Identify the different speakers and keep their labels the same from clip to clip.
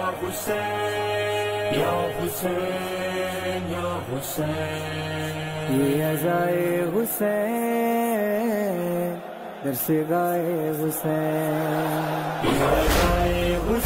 Speaker 1: حسین یا حسین یا حسین،
Speaker 2: یہ عزائے حسین در سے گائے حسین،
Speaker 1: یہ عزائے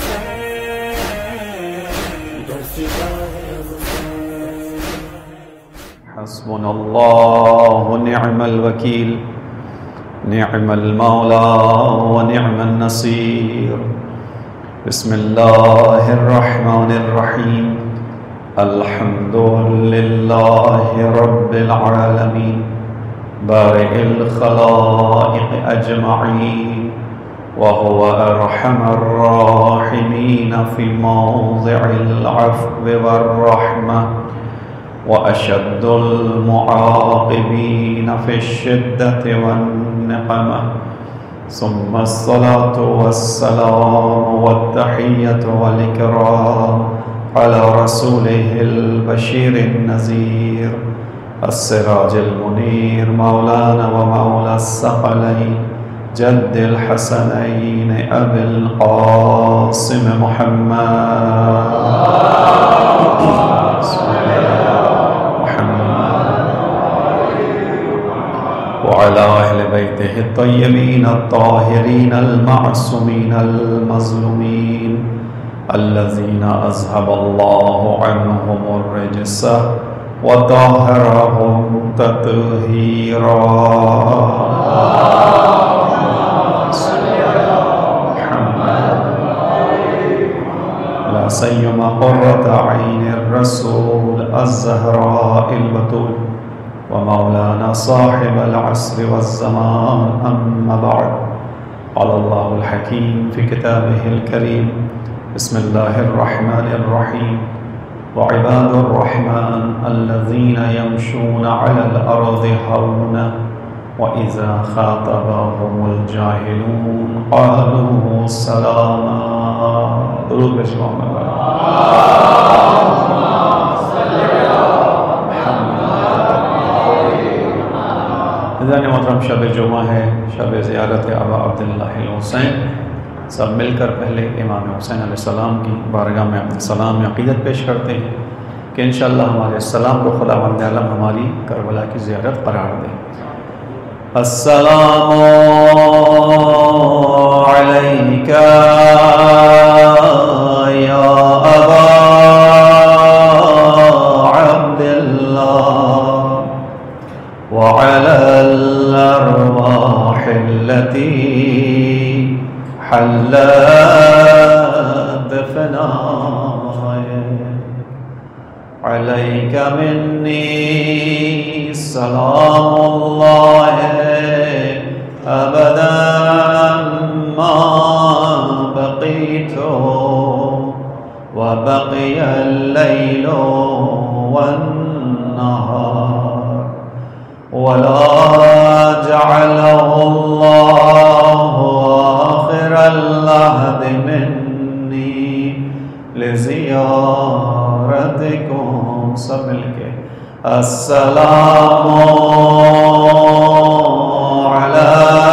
Speaker 1: حسین در سے گائے حسین۔
Speaker 3: حسبنا اللہ ونعم الوکیل، نعم المولا ونعم النصیر۔ بسم اللہ الرحمن الرحیم، الحمد للہ رب العالمین، بارئ الخلائق اجمعین، وهو ارحم الراحمین فی موضع العفو والرحمہ، واشد المعاقبین فی الشدۃ والنقمہ، ثم الصلاة والسلام والتحیۃ والإکرام على رسوله البشیر النذیر، السراج المنیر، مولانا ومولا الثقلین، جد الحسنین ابی القاسم محمد وعلى أهل بيته الطيبين الطاهرين المعصومين المظلومين الذين أذهب الله عنهم الرجس وطهرهم تطهيرا، لا سيما قرة عين الرسول الزهراء البتول ومولانا صاحب العصر والزمان، أما بعد، قال الله الحكيم في كتابه الكريم، بسم الله الرحمن الرحيم، وعباد الرحمن الذين يمشون على الأرض هونا وإذا خاطبهم الجاهلون قالوا سلاما۔ درود بشکو محترم، شب جمعہ ہے، شب زیارت ابا عبداللہ الحسین۔ سب مل کر پہلے امام حسین علیہ السلام کی بارگاہ میں اپنے سلام عقیدت پیش کرتے ہیں کہ انشاءاللہ ہمارے السلام کو خداوند عالم ہماری کربلا کی زیارت قرار دے۔ السلام علیکہ یا ابا عبداللہ وعلى الأرواح التي حلت بفنائك، عليك مني سلام الله أبدا ما بقيت وبقي الليل والنهار، ولا جعله الله آخر العهد مني لزيارتكم۔ سب مل کے السلام على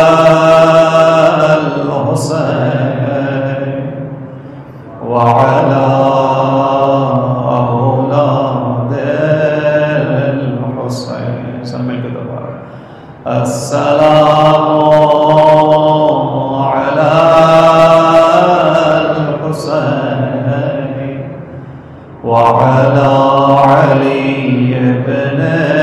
Speaker 3: الحسين وعلى أولاد الحسين۔ سب مل کے دوبارہ السلام على الحسين وعلى علي بن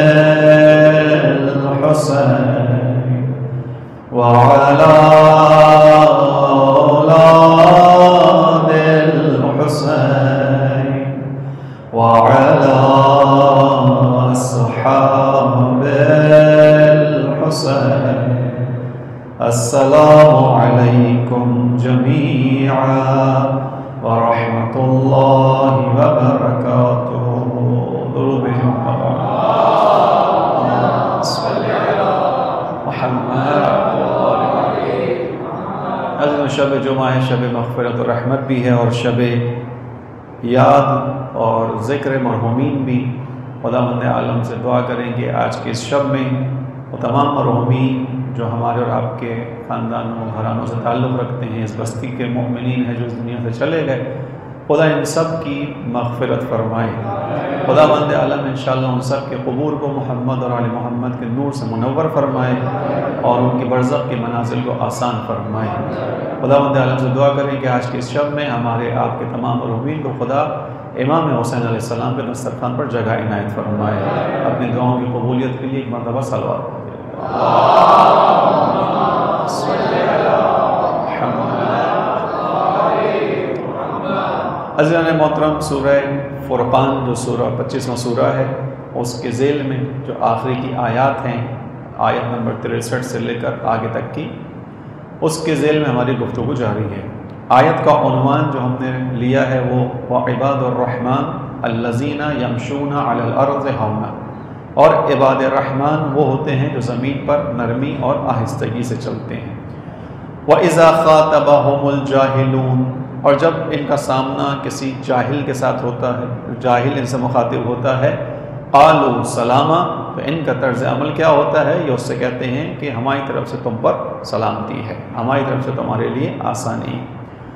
Speaker 3: الحسين وعلى أولاد الحسين وعلى أصحاب الحسين۔ السلام علیکم جميعا ورحمۃ اللہ وبرکاتہ۔ درود محمد۔ شب جمعہ ہے، شب مغفرت و رحمت بھی ہے، اور شب یاد اور ذکر مرحومین بھی۔ خداوند عالم سے دعا کریں کہ آج کے اس شب میں وہ تمام مرحومین جو ہمارے اور آپ کے خاندانوں گھرانوں سے تعلق رکھتے ہیں، اس بستی کے مومنین ہیں جو اس دنیا سے چلے گئے، خدا ان سب کی مغفرت فرمائے، خدا بند عالم انشاءاللہ ان سب کے قبور کو محمد اور آل محمد کے نور سے منور فرمائے اور ان کی برزخ کی منازل کو آسان فرمائے۔ خدا بند عالم سے دعا کریں کہ آج کے اس شب میں ہمارے آپ کے تمام مرحومین کو خدا امام حسین علیہ السلام کے دسترخوان پر جگہ عنایت فرمائے۔ اپنی دعاؤں کی قبولیت کے لیے ایک مرتبہ صلوات پڑھیں۔ عزیزان محترم، سورہ فرقان جو سورہ 25واں سورہ ہے، اس کے ذیل میں جو آخری کی آیات ہیں، آیت نمبر 63 سے لے کر آگے تک کی، اس کے ذیل میں ہماری گفتگو جاری ہے۔ آیت کا عنوان جو ہم نے لیا ہے وہ وعباد الرحمن الذین یمشون علی الارض ہونا، اور عباد الرحمن وہ ہوتے ہیں جو زمین پر نرمی اور آہستگی سے چلتے ہیں۔ وَإِذَا خَاطَبَهُمُ الْجَاهِلُونَ، اور جب ان کا سامنا کسی جاہل کے ساتھ ہوتا ہے، جاہل ان سے مخاطب ہوتا ہے، قالوا سلاما، تو ان کا طرز عمل کیا ہوتا ہے؟ یہ اس سے کہتے ہیں کہ ہماری طرف سے تم پر سلامتی ہے، ہماری طرف سے تمہارے لیے آسانی ہے۔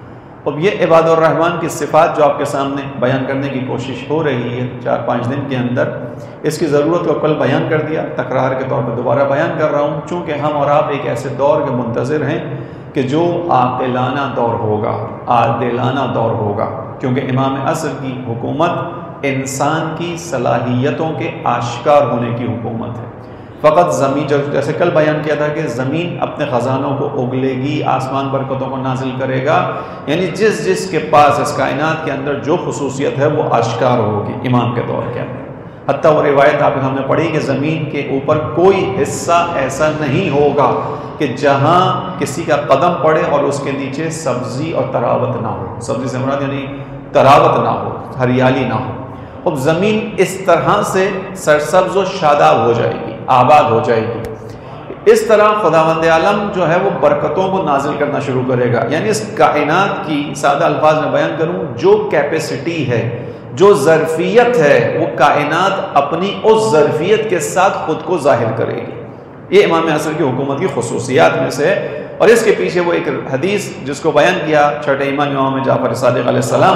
Speaker 3: اب یہ عباد الرحمن کی صفات جو آپ کے سامنے بیان کرنے کی کوشش ہو رہی ہے 4-5 دن کے اندر، اس کی ضرورت کو کل بیان کر دیا، تکرار کے طور پر دوبارہ بیان کر رہا ہوں، چونکہ ہم اور آپ ایک ایسے دور کے منتظر ہیں کہ جو عاقلانہ دور ہوگا، عادلانہ دور ہوگا، کیونکہ امام عصر کی حکومت انسان کی صلاحیتوں کے آشکار ہونے کی حکومت ہے۔ فقط زمین، جیسے کل بیان کیا تھا کہ زمین اپنے خزانوں کو اگلے گی، آسمان برکتوں کو نازل کرے گا، یعنی جس کے پاس اس کائنات کے اندر جو خصوصیت ہے وہ آشکار ہوگی امام کے دور کے اندر۔ حتیٰ وہ روایت آپ ہم نے پڑھی کہ زمین کے اوپر کوئی حصہ ایسا نہیں ہوگا کہ جہاں کسی کا قدم پڑے اور اس کے نیچے سبزی اور تراوت نہ ہو۔ سبزی سے مراد یعنی تراوت نہ ہو، ہریالی نہ ہو۔ اب زمین اس طرح سے سرسبز و شاداب ہو جائے گی، آباد ہو جائے گی۔ اس طرح خداوند عالم جو ہے وہ برکتوں کو نازل کرنا شروع کرے گا، یعنی اس کائنات کی سادہ الفاظ میں بیان کروں، جو کیپیسٹی ہے، جو ظرفیت ہے، وہ کائنات اپنی اس ظرفیت کے ساتھ خود کو ظاہر کرے گی۔ یہ امام عصر کی حکومت کی خصوصیات میں سے، اور اس کے پیچھے وہ ایک حدیث جس کو بیان کیا چھٹے امام جعفر صادق علیہ السلام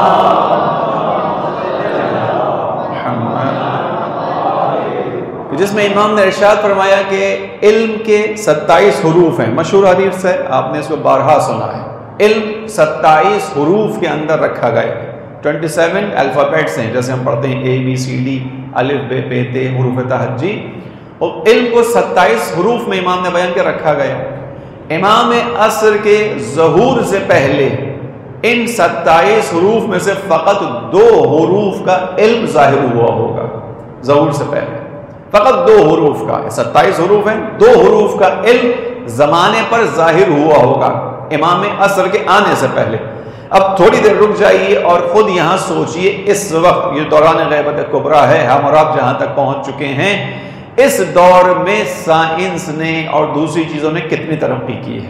Speaker 3: نے، جس میں امام نے ارشاد فرمایا کہ علم کے 27 حروف ہیں، مشہور حدیث ہے، آپ نے اس کو بارہا سنا ہے۔ علم 27 حروف کے اندر رکھا گیا ہے، 27 الفابیٹس ہیں، جیسے ہم پڑھتے ہیں ABCD، الف ب پ ت، حروف تہجی، اور علم کو 27 حروف میں امام نے بیان کر رکھا گیا۔ امام عصر کے ظہور سے پہلے ان 27 حروف میں سے فقط 2 حروف کا علم ظاہر ہوا ہوگا، ظہور سے پہلے فقط 2 حروف کا، 27 حروف ہیں، 2 حروف کا علم زمانے پر ظاہر ہوا ہوگا امام عصر کے آنے سے پہلے۔ اب تھوڑی دیر رک جائیے اور خود یہاں سوچئے، اس وقت یہ دوران غیبت کبریٰ ہے، ہم اور آپ جہاں تک پہنچ چکے ہیں، اس دور میں سائنس نے اور دوسری چیزوں نے کتنی ترقی کی ہے،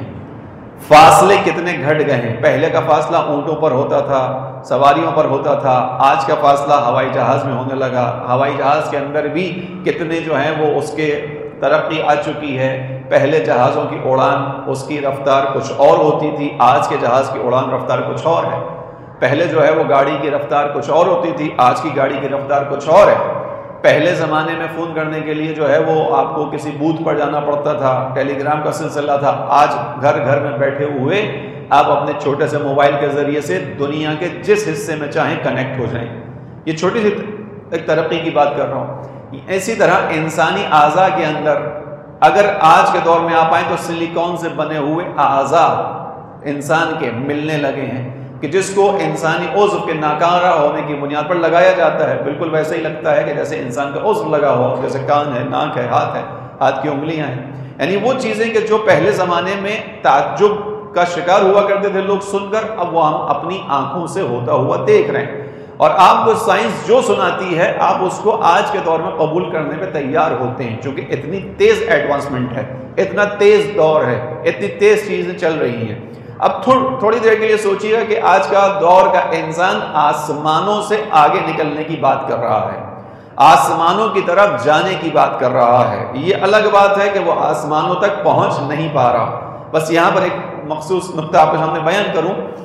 Speaker 3: فاصلے کتنے گھٹ گئے ہیں۔ پہلے کا فاصلہ اونٹوں پر ہوتا تھا، سواریوں پر ہوتا تھا، آج کا فاصلہ ہوائی جہاز میں ہونے لگا۔ ہوائی جہاز کے اندر بھی کتنے جو ہیں وہ اس کے ترقی آ چکی ہے۔ پہلے جہازوں کی اڑان، اس کی رفتار کچھ اور ہوتی تھی، آج کے جہاز کی اڑان رفتار کچھ اور ہے۔ پہلے جو ہے وہ گاڑی کی رفتار کچھ اور ہوتی تھی، آج کی گاڑی کی رفتار کچھ اور ہے۔ پہلے زمانے میں فون کرنے کے لیے جو ہے وہ آپ کو کسی بوتھ پر جانا پڑتا تھا، ٹیلی گرام کا سلسلہ تھا۔ آج گھر گھر میں بیٹھے ہوئے آپ اپنے چھوٹے سے موبائل کے ذریعے سے دنیا کے جس حصے میں چاہیں کنیکٹ ہو جائیں۔ یہ چھوٹی سی ایک ترقی کی بات کر رہا ہوں۔ اسی طرح انسانی اعضاء کے اندر اگر آج کے دور میں آپ آئیں تو سلیکون سے بنے ہوئے اعضاء انسان کے ملنے لگے ہیں کہ جس کو انسانی عضو کے ناکارہ ہونے کی بنیاد پر لگایا جاتا ہے، بالکل ویسے ہی لگتا ہے کہ جیسے انسان کا عضو لگا ہوا، جیسے کان ہے، ناک ہے، ہاتھ کی انگلیاں ہیں۔ یعنی وہ چیزیں کہ جو پہلے زمانے میں تعجب کا شکار ہوا کرتے تھے لوگ سن کر، اب وہ ہم اپنی آنکھوں سے ہوتا ہوا دیکھ رہے ہیں، اور آپ کو سائنس جو سناتی ہے آپ اس کو آج کے دور میں قبول کرنے پہ تیار ہوتے ہیں، چونکہ اتنی تیز ایڈوانسمنٹ ہے، اتنا تیز دور ہے، اتنی تیز چیزیں چل رہی ہیں۔ اب تھوڑی دیر کے لیے سوچیے گا کہ آج کا دور کا انسان آسمانوں سے آگے نکلنے کی بات کر رہا ہے، آسمانوں کی طرف جانے کی بات کر رہا ہے۔ یہ الگ بات ہے کہ وہ آسمانوں تک پہنچ نہیں پا رہا۔ بس یہاں پر ایک مخصوص نقطہ آپ کے سامنے بیان کروں،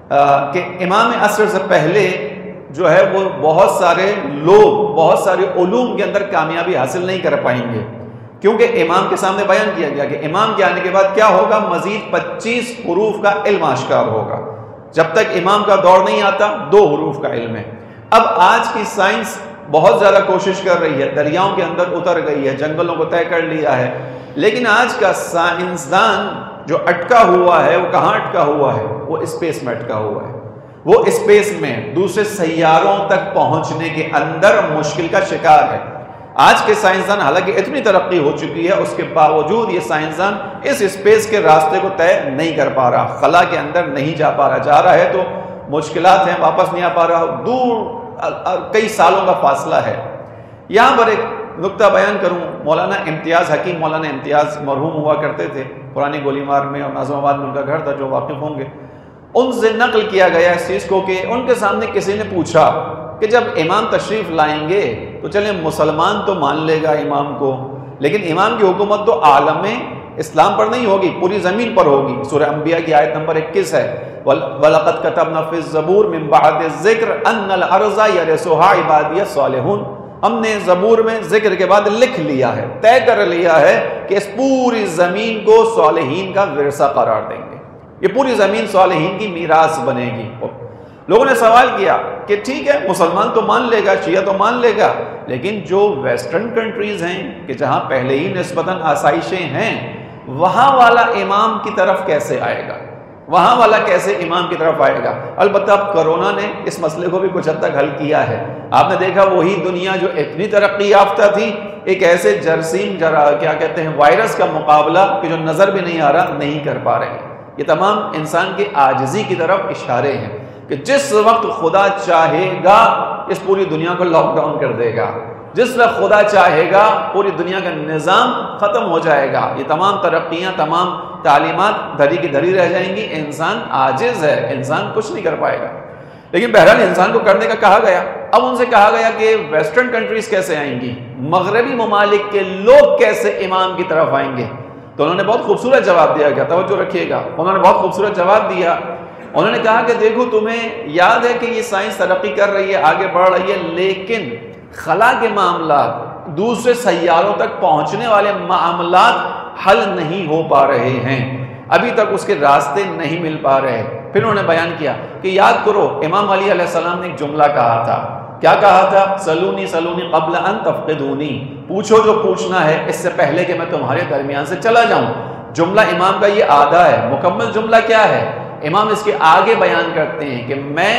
Speaker 3: کہ امام عصر سے پہلے جو ہے وہ بہت سارے لوگ بہت سارے علوم کے اندر کامیابی حاصل نہیں کر پائیں گے، کیونکہ امام کے سامنے بیان کیا گیا کہ امام کے آنے کے بعد کیا ہوگا، مزید 25 حروف کا علم آشکار ہوگا۔ جب تک امام کا دور نہیں آتا 2 حروف کا علم ہے۔ اب آج کی سائنس بہت زیادہ کوشش کر رہی ہے، دریاؤں کے اندر اتر گئی ہے، جنگلوں کو طے کر لیا ہے، لیکن آج کا سائنسدان جو اٹکا ہوا ہے وہ کہاں اٹکا ہوا ہے؟ وہ اسپیس میں اٹکا ہوا ہے۔ وہ اسپیس میں دوسرے سیاروں تک پہنچنے کے اندر مشکل کا شکار ہے۔ آج کے سائنسدان حالانکہ اتنی ترقی ہو چکی ہے، اس کے باوجود یہ سائنسدان اس اسپیس کے راستے کو طے نہیں کر پا رہا، خلا کے اندر نہیں جا پا رہا، جا رہا ہے تو مشکلات ہیں، واپس نہیں آ پا رہا، دور کئی سالوں کا فاصلہ ہے۔ یہاں پر ایک نقطہ بیان کروں، مولانا امتیاز حکیم، مولانا امتیاز مرحوم ہوا کرتے تھے، پرانی گولی مار میں اور ناظم آباد میں ان کا گھر تھا، جو واقف ہوں گے، ان سے نقل کیا گیا اس چیز کو کہ ان کے سامنے کسی نے پوچھا کہ جب امام تشریف لائیں گے تو چلیں مسلمان تو مان لے گا امام کو، لیکن امام کی حکومت تو عالم اسلام پر نہیں ہوگی، پوری زمین پر ہوگی۔ سورہ انبیاء کی آیت نمبر 21 ہے، وَلَقَدْ كَتَبْنَا فِي الزَّبُورِ مِن بَعْدِ الذِّكْرِ أَنَّ الْأَرْضَ يَرِثُهَا عِبَادِيَ الصَّالِحُونَ، ہم نے زبور میں ذکر کے بعد لکھ لیا ہے، طے کر لیا ہے کہ اس پوری زمین کو صالحین کا ورثہ قرار دیں گے، یہ پوری زمین صالحین کی میراث بنے گی۔ لوگوں نے سوال کیا کہ ٹھیک ہے مسلمان تو مان لے گا، شیعہ تو مان لے گا، لیکن جو ویسٹرن کنٹریز ہیں کہ جہاں پہلے ہی نسبتاً آسائشیں ہیں، وہاں والا امام کی طرف کیسے آئے گا؟ وہاں والا کیسے امام کی طرف آئے گا؟ البتہ اب کرونا نے اس مسئلے کو بھی کچھ حد تک حل کیا ہے۔ آپ نے دیکھا وہی دنیا جو اتنی ترقی یافتہ تھی، ایک ایسے جراثیم کیا کہتے ہیں وائرس کا مقابلہ کہ جو نظر بھی نہیں آ رہا، نہیں کر پا رہے۔ یہ تمام انسان کے عاجزی کی طرف اشارے ہیں کہ جس وقت خدا چاہے گا اس پوری دنیا کو لاک ڈاؤن کر دے گا، جس وقت خدا چاہے گا پوری دنیا کا نظام ختم ہو جائے گا، یہ تمام ترقیاں، تمام تعلیمات دھری کی دھری رہ جائیں گی۔ انسان عاجز ہے، انسان کچھ نہیں کر پائے گا، لیکن بہرحال انسان کو کرنے کا کہا گیا۔ اب ان سے کہا گیا کہ ویسٹرن کنٹریز کیسے آئیں گی، مغربی ممالک کے لوگ کیسے امام کی طرف آئیں گے؟ تو انہوں نے بہت خوبصورت جواب دیا گیا، توجہ رکھیے گا، انہوں نے بہت خوبصورت جواب دیا۔ انہوں نے کہا کہ دیکھو تمہیں یاد ہے کہ یہ سائنس ترقی کر رہی ہے، آگے بڑھ رہی ہے، لیکن خلا کے معاملات، دوسرے سیاروں تک پہنچنے والے معاملات حل نہیں ہو پا رہے ہیں، ابھی تک اس کے راستے نہیں مل پا رہے۔ پھر انہوں نے بیان کیا کہ یاد کرو امام علی علیہ السلام نے ایک جملہ کہا تھا، کیا کہا تھا؟ سلونی سلونی قبل ان تفقدونی، پوچھو جو پوچھنا ہے اس سے پہلے کہ میں تمہارے درمیان سے چلا جاؤں۔ جملہ امام کا یہ آدھا ہے، مکمل جملہ کیا ہے؟ امام اس کے آگے بیان کرتے ہیں کہ میں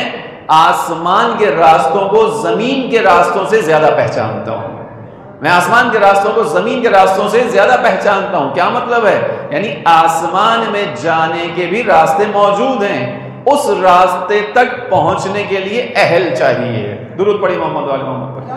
Speaker 3: آسمان کے راستوں کو زمین کے راستوں سے زیادہ پہچانتا ہوں، میں آسمان کے راستوں کو زمین کے راستوں سے زیادہ پہچانتا ہوں۔ کیا مطلب ہے؟ یعنی آسمان میں جانے کے بھی راستے موجود ہیں، اس راستے تک پہنچنے کے لیے اہل چاہیے۔ درود پڑھی محمد وعلی محمد پر۔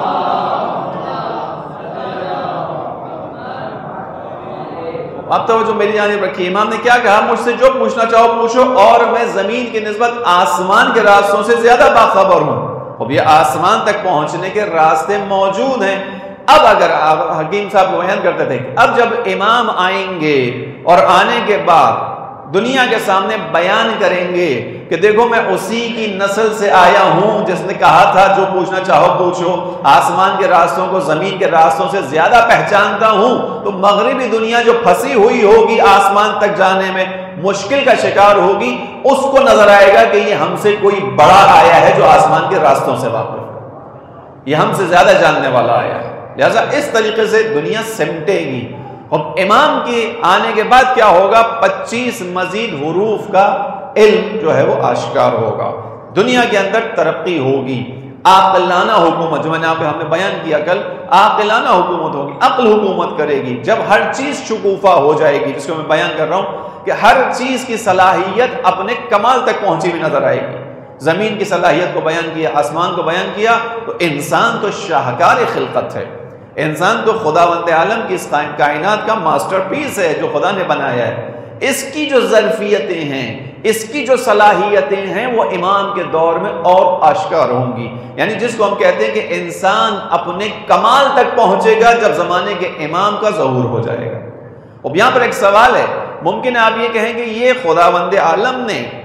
Speaker 3: اب توجہ میری جانب رکھیے، امام نے کیا کہا؟ مجھ سے جو پوچھنا چاہو پوچھو، اور میں زمین کی نسبت آسمان کے راستوں سے زیادہ باخبر ہوں۔ اب یہ آسمان تک پہنچنے کے راستے موجود ہیں۔ اب اگر حکیم صاحب کو بیان کرتے تھے، اب جب امام آئیں گے اور آنے کے بعد دنیا کے سامنے بیان کریں گے کہ دیکھو میں اسی کی نسل سے آیا ہوں جس نے کہا تھا جو پوچھنا چاہو پوچھو، آسمان کے راستوں کو زمین کے راستوں سے زیادہ پہچانتا ہوں، تو مغربی دنیا جو پھنسی ہوئی ہوگی آسمان تک جانے میں، مشکل کا شکار ہوگی، اس کو نظر آئے گا کہ یہ ہم سے کوئی بڑا آیا ہے جو آسمان کے راستوں سے واقف ہے، یہ ہم سے زیادہ جاننے والا آیا ہے۔ لہذا اس طریقے سے دنیا سمٹے گی۔ اور امام کے آنے کے بعد کیا ہوگا؟ 25 مزید حروف کا علم جو ہے وہ آشکار ہوگا، دنیا کے اندر ترقی ہوگی، عاقلانہ حکومت، جو میں نے آپ کو ہم نے بیان کیا کل، عاقلانہ حکومت ہوگی، عقل حکومت کرے گی، جب ہر چیز شکوفہ ہو جائے گی، جس کو میں بیان کر رہا ہوں کہ ہر چیز کی صلاحیت اپنے کمال تک پہنچی ہوئی نظر آئے گی۔ زمین کی صلاحیت کو بیان کیا، آسمان کو بیان کیا، تو انسان تو شاہکار خلقت ہے، انسان تو خداوند عالم کی اس کائنات کا ماسٹر پیس ہے جو خدا نے بنایا ہے۔ اس کی جو ظرفیتیں ہیں، اس کی جو صلاحیتیں ہیں، وہ امام کے دور میں اور آشکار ہوں گی۔ یعنی جس کو ہم کہتے ہیں کہ انسان اپنے کمال تک پہنچے گا جب زمانے کے امام کا ظہور ہو جائے گا۔ اب یہاں پر ایک سوال ہے، ممکن ہے آپ یہ کہیں کہ یہ خداوند عالم نے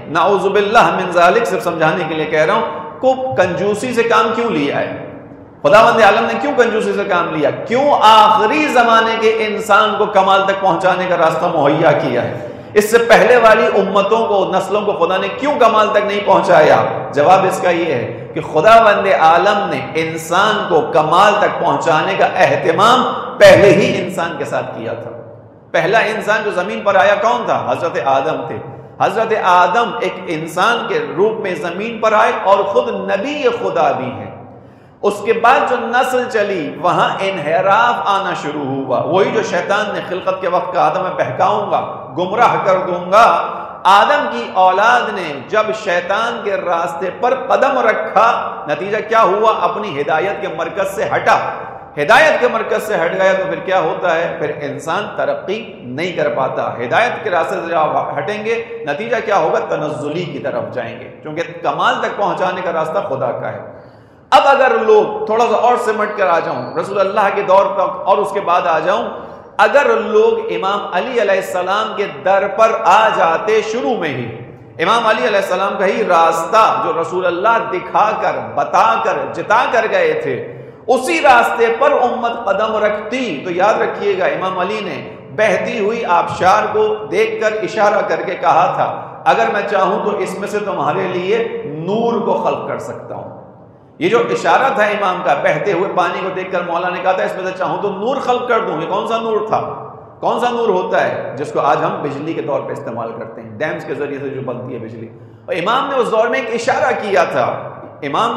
Speaker 3: نعوذ باللہ من ذالک، صرف سمجھانے کے لیے کہہ رہا ہوں، کو کنجوسی سے کام کیوں لیا ہے؟ خداوند عالم نے کیوں کنجوسی سے کام لیا؟ کیوں آخری زمانے کے انسان کو کمال تک پہنچانے کا راستہ مہیا کیا ہے؟ اس سے پہلے والی امتوں کو، نسلوں کو خدا نے کیوں کمال تک نہیں پہنچایا؟ جواب اس کا یہ ہے کہ خداوند عالم نے انسان کو کمال تک پہنچانے کا اہتمام پہلے ہی انسان کے ساتھ کیا تھا۔ پہلا انسان جو زمین پر آیا کون تھا؟ حضرت آدم تھے۔ حضرت آدم ایک انسان کے روپ میں زمین پر آئے اور خود نبی خدا بھی ہیں۔ اس کے بعد جو نسل چلی وہاں انحراف آنا شروع ہوا، وہی جو شیطان نے خلقت کے وقت کہا تھا میں بہکاؤں گا، گمراہ کر دوں گا۔ آدم کی اولاد نے جب شیطان کے راستے پر قدم رکھا، نتیجہ کیا ہوا؟ اپنی ہدایت کے مرکز سے ہٹا۔ ہدایت کے مرکز سے ہٹ گیا تو پھر کیا ہوتا ہے؟ پھر انسان ترقی نہیں کر پاتا۔ ہدایت کے راستے سے جب ہٹیں گے نتیجہ کیا ہوگا؟ تنزلی کی طرف جائیں گے، کیونکہ کمال تک پہنچانے کا راستہ خدا کا ہے۔ اب اگر لوگ تھوڑا سا اور سمٹ کر آ جاؤں رسول اللہ کے دور تک اور اس کے بعد آ جاؤں، اگر لوگ امام علی علیہ السلام کے در پر آ جاتے شروع میں ہی، امام علی علیہ السلام کا ہی راستہ جو رسول اللہ دکھا کر، بتا کر، جتا کر گئے تھے، اسی راستے پر امت قدم رکھتی تو یاد رکھیے گا امام علی نے بہتی ہوئی آبشار کو دیکھ کر اشارہ کر کے کہا تھا اگر میں چاہوں تو اس میں سے تمہارے لیے نور کو خلق کر سکتا ہوں۔ یہ جو اشارہ تھا امام کا، بہتے ہوئے پانی کو دیکھ کر مولا نے کہا تھا اس میں سے چاہوں تو نور خلق کر دوں۔ یہ کون سا نور تھا؟ کون سا نور ہوتا ہے؟ جس کو آج ہم بجلی کے طور پہ استعمال کرتے ہیں، ڈیمز کے ذریعے سے جو بنتی ہے بجلی۔ اور امام نے اس دور میں ایک اشارہ کیا تھا۔ امام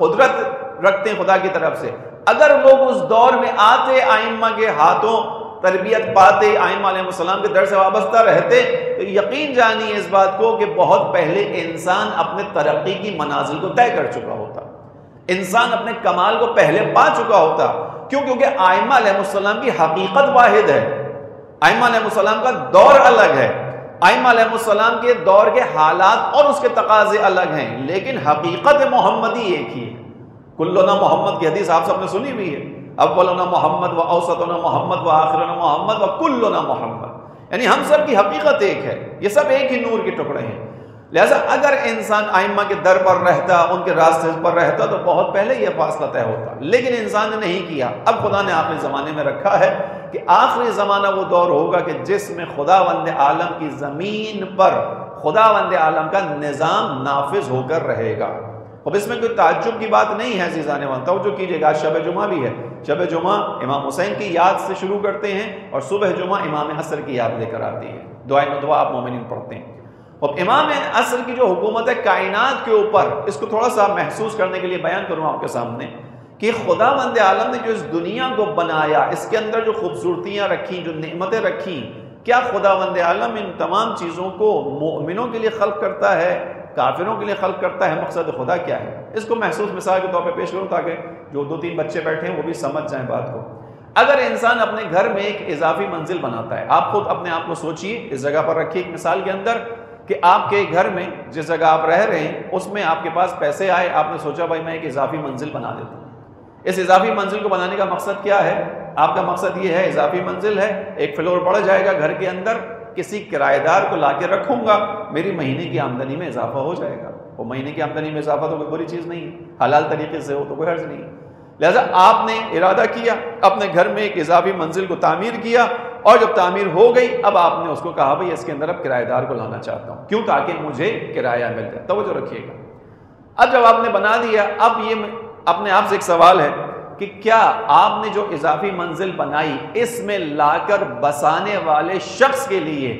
Speaker 3: قدرت رکھتے ہیں خدا کی طرف سے، اگر لوگ اس دور میں آتے، ائمہ کے ہاتھوں تربیت پاتے، ائمہ علیہ السلام کے در سے وابستہ رہتے، تو یقین جانیے اس بات کو کہ بہت پہلے انسان اپنے ترقی کی منازل کو طے کر چکا ہوتا، انسان اپنے کمال کو پہلے پا چکا ہوتا۔ کیوں؟ کیونکہ ائمہ علیہ السلام کی حقیقت واحد ہے، ائمہ علیہ السلام کا دور الگ ہے، ائمہ علیہ السلام کے دور کے حالات اور اس کے تقاضے الگ ہیں، لیکن حقیقت محمدی ایک ہی ہے۔ کلنا محمد کی حدیث آپ سب نے سنی ہوئی ہے، اولنا محمد و اوسطنا محمد و آخرنا محمد و کلنا محمد، یعنی ہم سب کی حقیقت ایک ہے، یہ سب ایک ہی نور کے ٹکڑے ہیں۔ لہذا اگر انسان ائمہ کے در پر رہتا، ان کے راستے پر رہتا تو بہت پہلے یہ فاصلہ طے ہوتا، لیکن انسان نے نہیں کیا۔ اب خدا نے آخری زمانے میں رکھا ہے کہ آخری زمانہ وہ دور ہوگا کہ جس میں خداوند عالم کی زمین پر خداوند عالم کا نظام نافذ ہو کر رہے گا۔ اب اس میں کوئی تعجب کی بات نہیں ہے عزیزان وطن، توجہ کیجیے گا، شب جمعہ بھی ہے، شب جمعہ امام حسین کی یاد سے شروع کرتے ہیں اور صبح جمعہ امام عصر کی یاد لے کر آتی ہے، دعائے ندوہ آپ مومنین پڑھتے ہیں۔ اب امام عصر کی جو حکومت ہے کائنات کے اوپر، اس کو تھوڑا سا محسوس کرنے کے لیے بیان کروں آپ کے سامنے کہ خداوند عالم نے جو اس دنیا کو بنایا، اس کے اندر جو خوبصورتیاں رکھی، جو نعمتیں رکھی، کیا خداوند عالم ان تمام چیزوں کو مومنوں کے لیے خلق کرتا ہے، کافروں کے لیے خلق کرتا ہے؟ مقصد خدا کیا ہے؟ اس کو محسوس مثال کے طور پہ پیش کروں تاکہ جو 2-3 بچے بیٹھے ہیں وہ بھی سمجھ جائیں بات کو۔ اگر انسان اپنے گھر میں ایک اضافی منزل بناتا ہے، آپ خود اپنے آپ کو سوچئے، اس جگہ پر رکھیے ایک مثال کے اندر کہ آپ کے گھر میں جس جگہ آپ رہ رہے ہیں اس میں آپ کے پاس پیسے آئے، آپ نے سوچا بھائی میں ایک اضافی منزل بنا دیتا ہوں۔ اس اضافی منزل کو بنانے کا مقصد کیا ہے؟ آپ کا مقصد یہ ہے اضافی منزل ہے، ایک فلور بڑھ جائے گا گھر کے اندر، کسی کرایہ دار کو لا کے رکھوں گا، میری مہینے کی آمدنی میں اضافہ ہو جائے گا۔ وہ مہینے کی آمدنی میں اضافہ تو کوئی بری چیز نہیں ہے، حلال طریقے سے ہو تو کوئی حرج نہیں۔ لہذا آپ نے ارادہ کیا، اپنے گھر میں ایک اضافی منزل کو تعمیر کیا، اور جب تعمیر ہو گئی اب آپ نے اس کو کہا بھائی اس کے اندر اب کرایہ دار کو لانا چاہتا ہوں، کیوں؟ تاکہ مجھے کرایہ مل جائے۔ توجہ رکھیے گا، اب جب آپ نے بنا دیا، اب یہ اپنے آپ سے ایک سوال ہے کہ کیا آپ نے جو اضافی منزل بنائی اس میں لا کر بسانے والے شخص کے لیے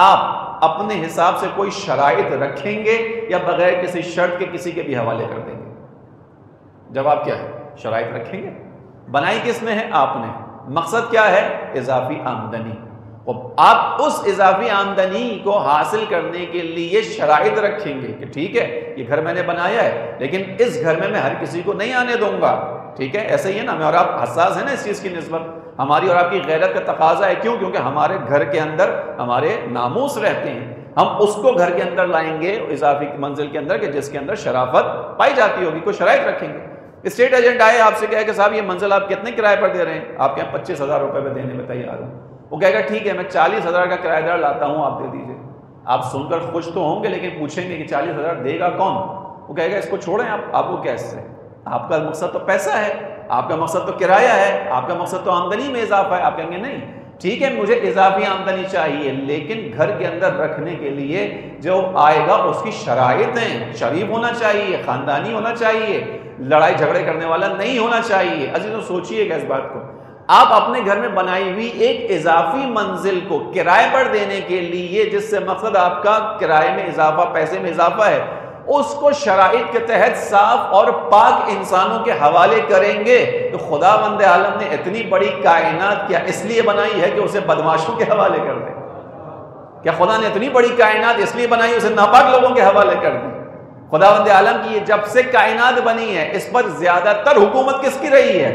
Speaker 3: آپ اپنے حساب سے کوئی شرائط رکھیں گے یا بغیر کسی شرط کے کسی کے بھی حوالے کر دیں گے؟ جواب کیا ہے؟ شرائط رکھیں گے۔ بنائی کس نے ہے؟ آپ نے۔ مقصد کیا ہے؟ اضافی آمدنی۔ آپ اس اضافی آمدنی کو حاصل کرنے کے لیے شرائط رکھیں گے کہ ٹھیک ہے یہ گھر میں نے بنایا ہے لیکن اس گھر میں ہر کسی کو نہیں آنے دوں گا، ٹھیک ہے؟ ایسے ہی ہے نا، میں اور آپ حساس ہیں نا اس چیز کی نسبت، ہماری اور آپ کی غیرت کا تقاضا ہے۔ کیوں؟ کیونکہ ہمارے گھر کے اندر ہمارے ناموس رہتے ہیں، ہم اس کو گھر کے اندر لائیں گے اضافی منزل کے اندر کہ جس کے اندر شرافت پائی جاتی ہوگی، کوئی شرائط رکھیں گے۔ اسٹیٹ ایجنٹ آئے آپ سے کہے کہ صاحب یہ منزل آپ کتنے کرائے پر دے رہے ہیں؟ آپ کے یہاں 25,000 روپے پہ دینے میں تیار ہوں۔ وہ کہے گا ٹھیک ہے میں 40,000 کا کرایہ دار لاتا ہوں، آپ دے دیجئے۔ آپ سن کر خوش تو ہوں گے، لیکن پوچھیں گے کہ 40,000 دے گا کون؟ وہ کہے گا اس کو چھوڑیں آپ کو کیسے؟ آپ کا مقصد تو پیسہ ہے، آپ کا مقصد تو کرایہ ہے، آپ کا مقصد تو آمدنی میں اضافہ ہے۔ آپ کہیں گے نہیں ٹھیک ہے مجھے اضافی آمدنی چاہیے، لیکن گھر کے اندر رکھنے کے لیے جو آئے گا اس کی شرائط ہیں، شریف ہونا چاہیے، خاندانی ہونا چاہیے، لڑائی جھگڑے کرنے والا نہیں ہونا چاہیے۔ عزیزوں سوچئے گا اس بات کو، آپ اپنے گھر میں بنائی ہوئی ایک اضافی منزل کو کرائے پر دینے کے لیے، جس سے مقصد آپ کا کرائے میں اضافہ، پیسے میں اضافہ ہے، اس کو شرائط کے تحت صاف اور پاک انسانوں کے حوالے کریں گے تو خداوند عالم نے اتنی بڑی کائنات کیا اس لیے بنائی ہے کہ اسے بدماشوں کے حوالے کر دیں؟ کیا خدا نے اتنی بڑی کائنات اس لیے بنائی اسے ناپاک لوگوں کے حوالے کر دیں؟ خداوند عالم کی یہ جب سے کائنات بنی ہے اس پر زیادہ تر حکومت کس کی رہی ہے؟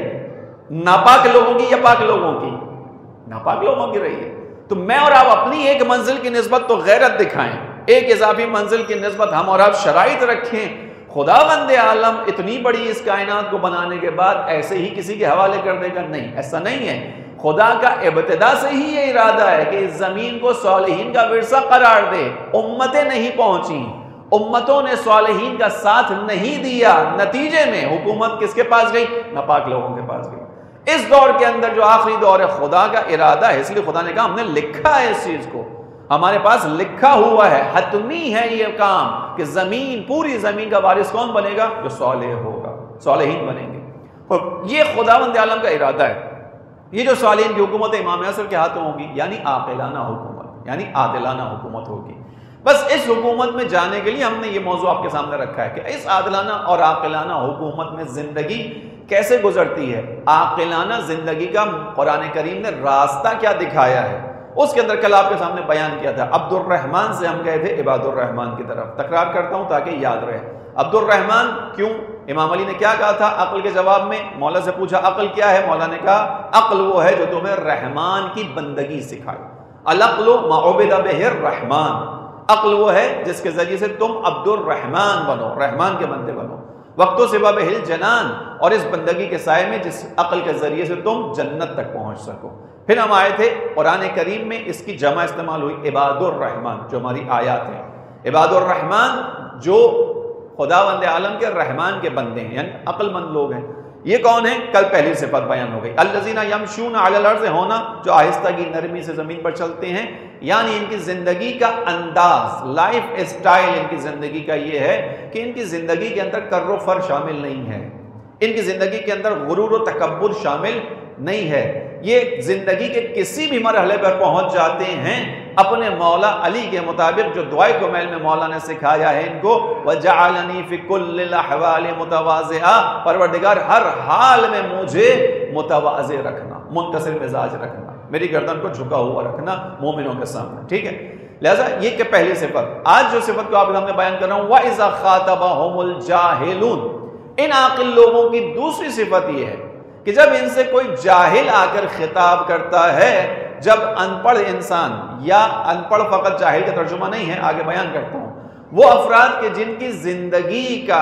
Speaker 3: ناپاک لوگوں کی یا پاک لوگوں کی؟ ناپاک لوگوں کی رہی ہے۔ تو میں اور آپ اپنی ایک منزل کی نسبت تو غیرت دکھائیں، ایک اضافی منزل کی نسبت ہم اور آپ شرائط رکھیں۔ خداوند عالم اتنی بڑی اس کائنات کو بنانے کے بعد ایسے ہی کسی کے حوالے کر دے گا؟ نہیں، ایسا نہیں ہے۔ خدا کا ابتدا سے ہی یہ ارادہ ہے کہ اس زمین کو صالحین کا ورثہ قرار دے۔ امتیں نہیں پہنچیں، امتوں نے صالحین کا ساتھ نہیں دیا، نتیجے میں حکومت کس کے پاس گئی؟ ناپاک لوگوں کے پاس گئی۔ اس دور کے اندر جو آخری دور ہے خدا کا ارادہ ہے، اس لیے خدا نے کہا ہم نے لکھا ہے اس چیز کو، ہمارے پاس لکھا ہوا ہے، حتمی ہے یہ کام کہ زمین، پوری زمین کا وارث کون بنے گا؟ جو صالح ہوگا، صالحین بنیں گے۔ یہ خداوند عالم کا ارادہ ہے۔ یہ جو صالحین کی حکومت امام عصر کے ہاتھوں ہوگی، یعنی عاقلانہ حکومت، یعنی عادلانہ حکومت ہوگی۔ بس اس حکومت میں جانے کے لیے ہم نے یہ موضوع آپ کے سامنے رکھا ہے کہ اس عادلانہ اور عاقلانہ حکومت میں زندگی کیسے گزرتی ہے۔ عاقلانہ زندگی کا قرآن کریم نے راستہ کیا دکھایا ہے، اس کے اندر کل آپ کے سامنے بیان کیا تھا۔ عبد الرحمن سے ہم گئے تھے عباد الرحمن کی طرف، تکرار کرتا ہوں تاکہ یاد رہے۔ عبد الرحمن کیوں؟ امام علی نے کیا کہا تھا عقل کے جواب میں؟ مولا سے پوچھا عقل کیا ہے؟ مولا نے کہا عقل وہ ہے جو تمہیں رحمان کی بندگی سکھائے۔ العقل ما عبد بہ الرحمن، عقل وہ ہے جس کے ذریعے سے تم عبد الرحمن بنو، رحمان کے بندے بنو۔ وقت و سبب ہل جنان، اور اس بندگی کے سائے میں جس عقل کے ذریعے سے تم جنت تک پہنچ سکو۔ پھر ہم آئے تھے قرآن کریم میں اس کی جمع استعمال ہوئی عباد الرحمن، جو ہماری آیات ہیں۔ عباد الرحمن جو خداوند عالم کے رحمان کے بندے ہیں، یعنی عقل مند لوگ ہیں۔ یہ کون ہیں؟ کل پہلی صفت بیان ہو گئی، الذین یمشون علی الارض ہونا، جو آہستگی نرمی سے زمین پر چلتے ہیں، یعنی ان کی زندگی کا انداز، لائف اسٹائل ان کی زندگی کا یہ ہے کہ ان کی زندگی کے اندر کر و فر شامل نہیں ہے، ان کی زندگی کے اندر غرور و تکبر شامل نہیں ہے۔ یہ زندگی کے کسی بھی مرحلے پر پہنچ جاتے ہیں اپنے مولا علی کے مطابق، جو دعائے کمیل میں مولا نے سکھایا ہے ان کو، وَجَعَلَنِي فِي كُلِّ الْأَحْوَالِ مُتَوَاضِعًا، پروردگار ہر حال میں مجھے متواضع رکھنا، منکسر مزاج رکھنا، میری گردن کو جھکا ہوا رکھنا مومنوں کے سامنے، ٹھیک ہے۔ لہذا یہ کہ پہلی صفت۔ آج جو صفت کو آپ کے سامنے بیان کر رہا ہوں، وَإِذَا خَاطَبَهُمُ الْجَاهِلُونَ، ان عاقل لوگوں کی دوسری صفت یہ ہے کہ جب ان سے کوئی جاہل آ کر خطاب کرتا ہے، جب ان پڑھ انسان، یا ان پڑھ فقط جاہل کا ترجمہ نہیں ہے، آگے بیان کرتا ہوں، وہ افراد کے جن کی زندگی کا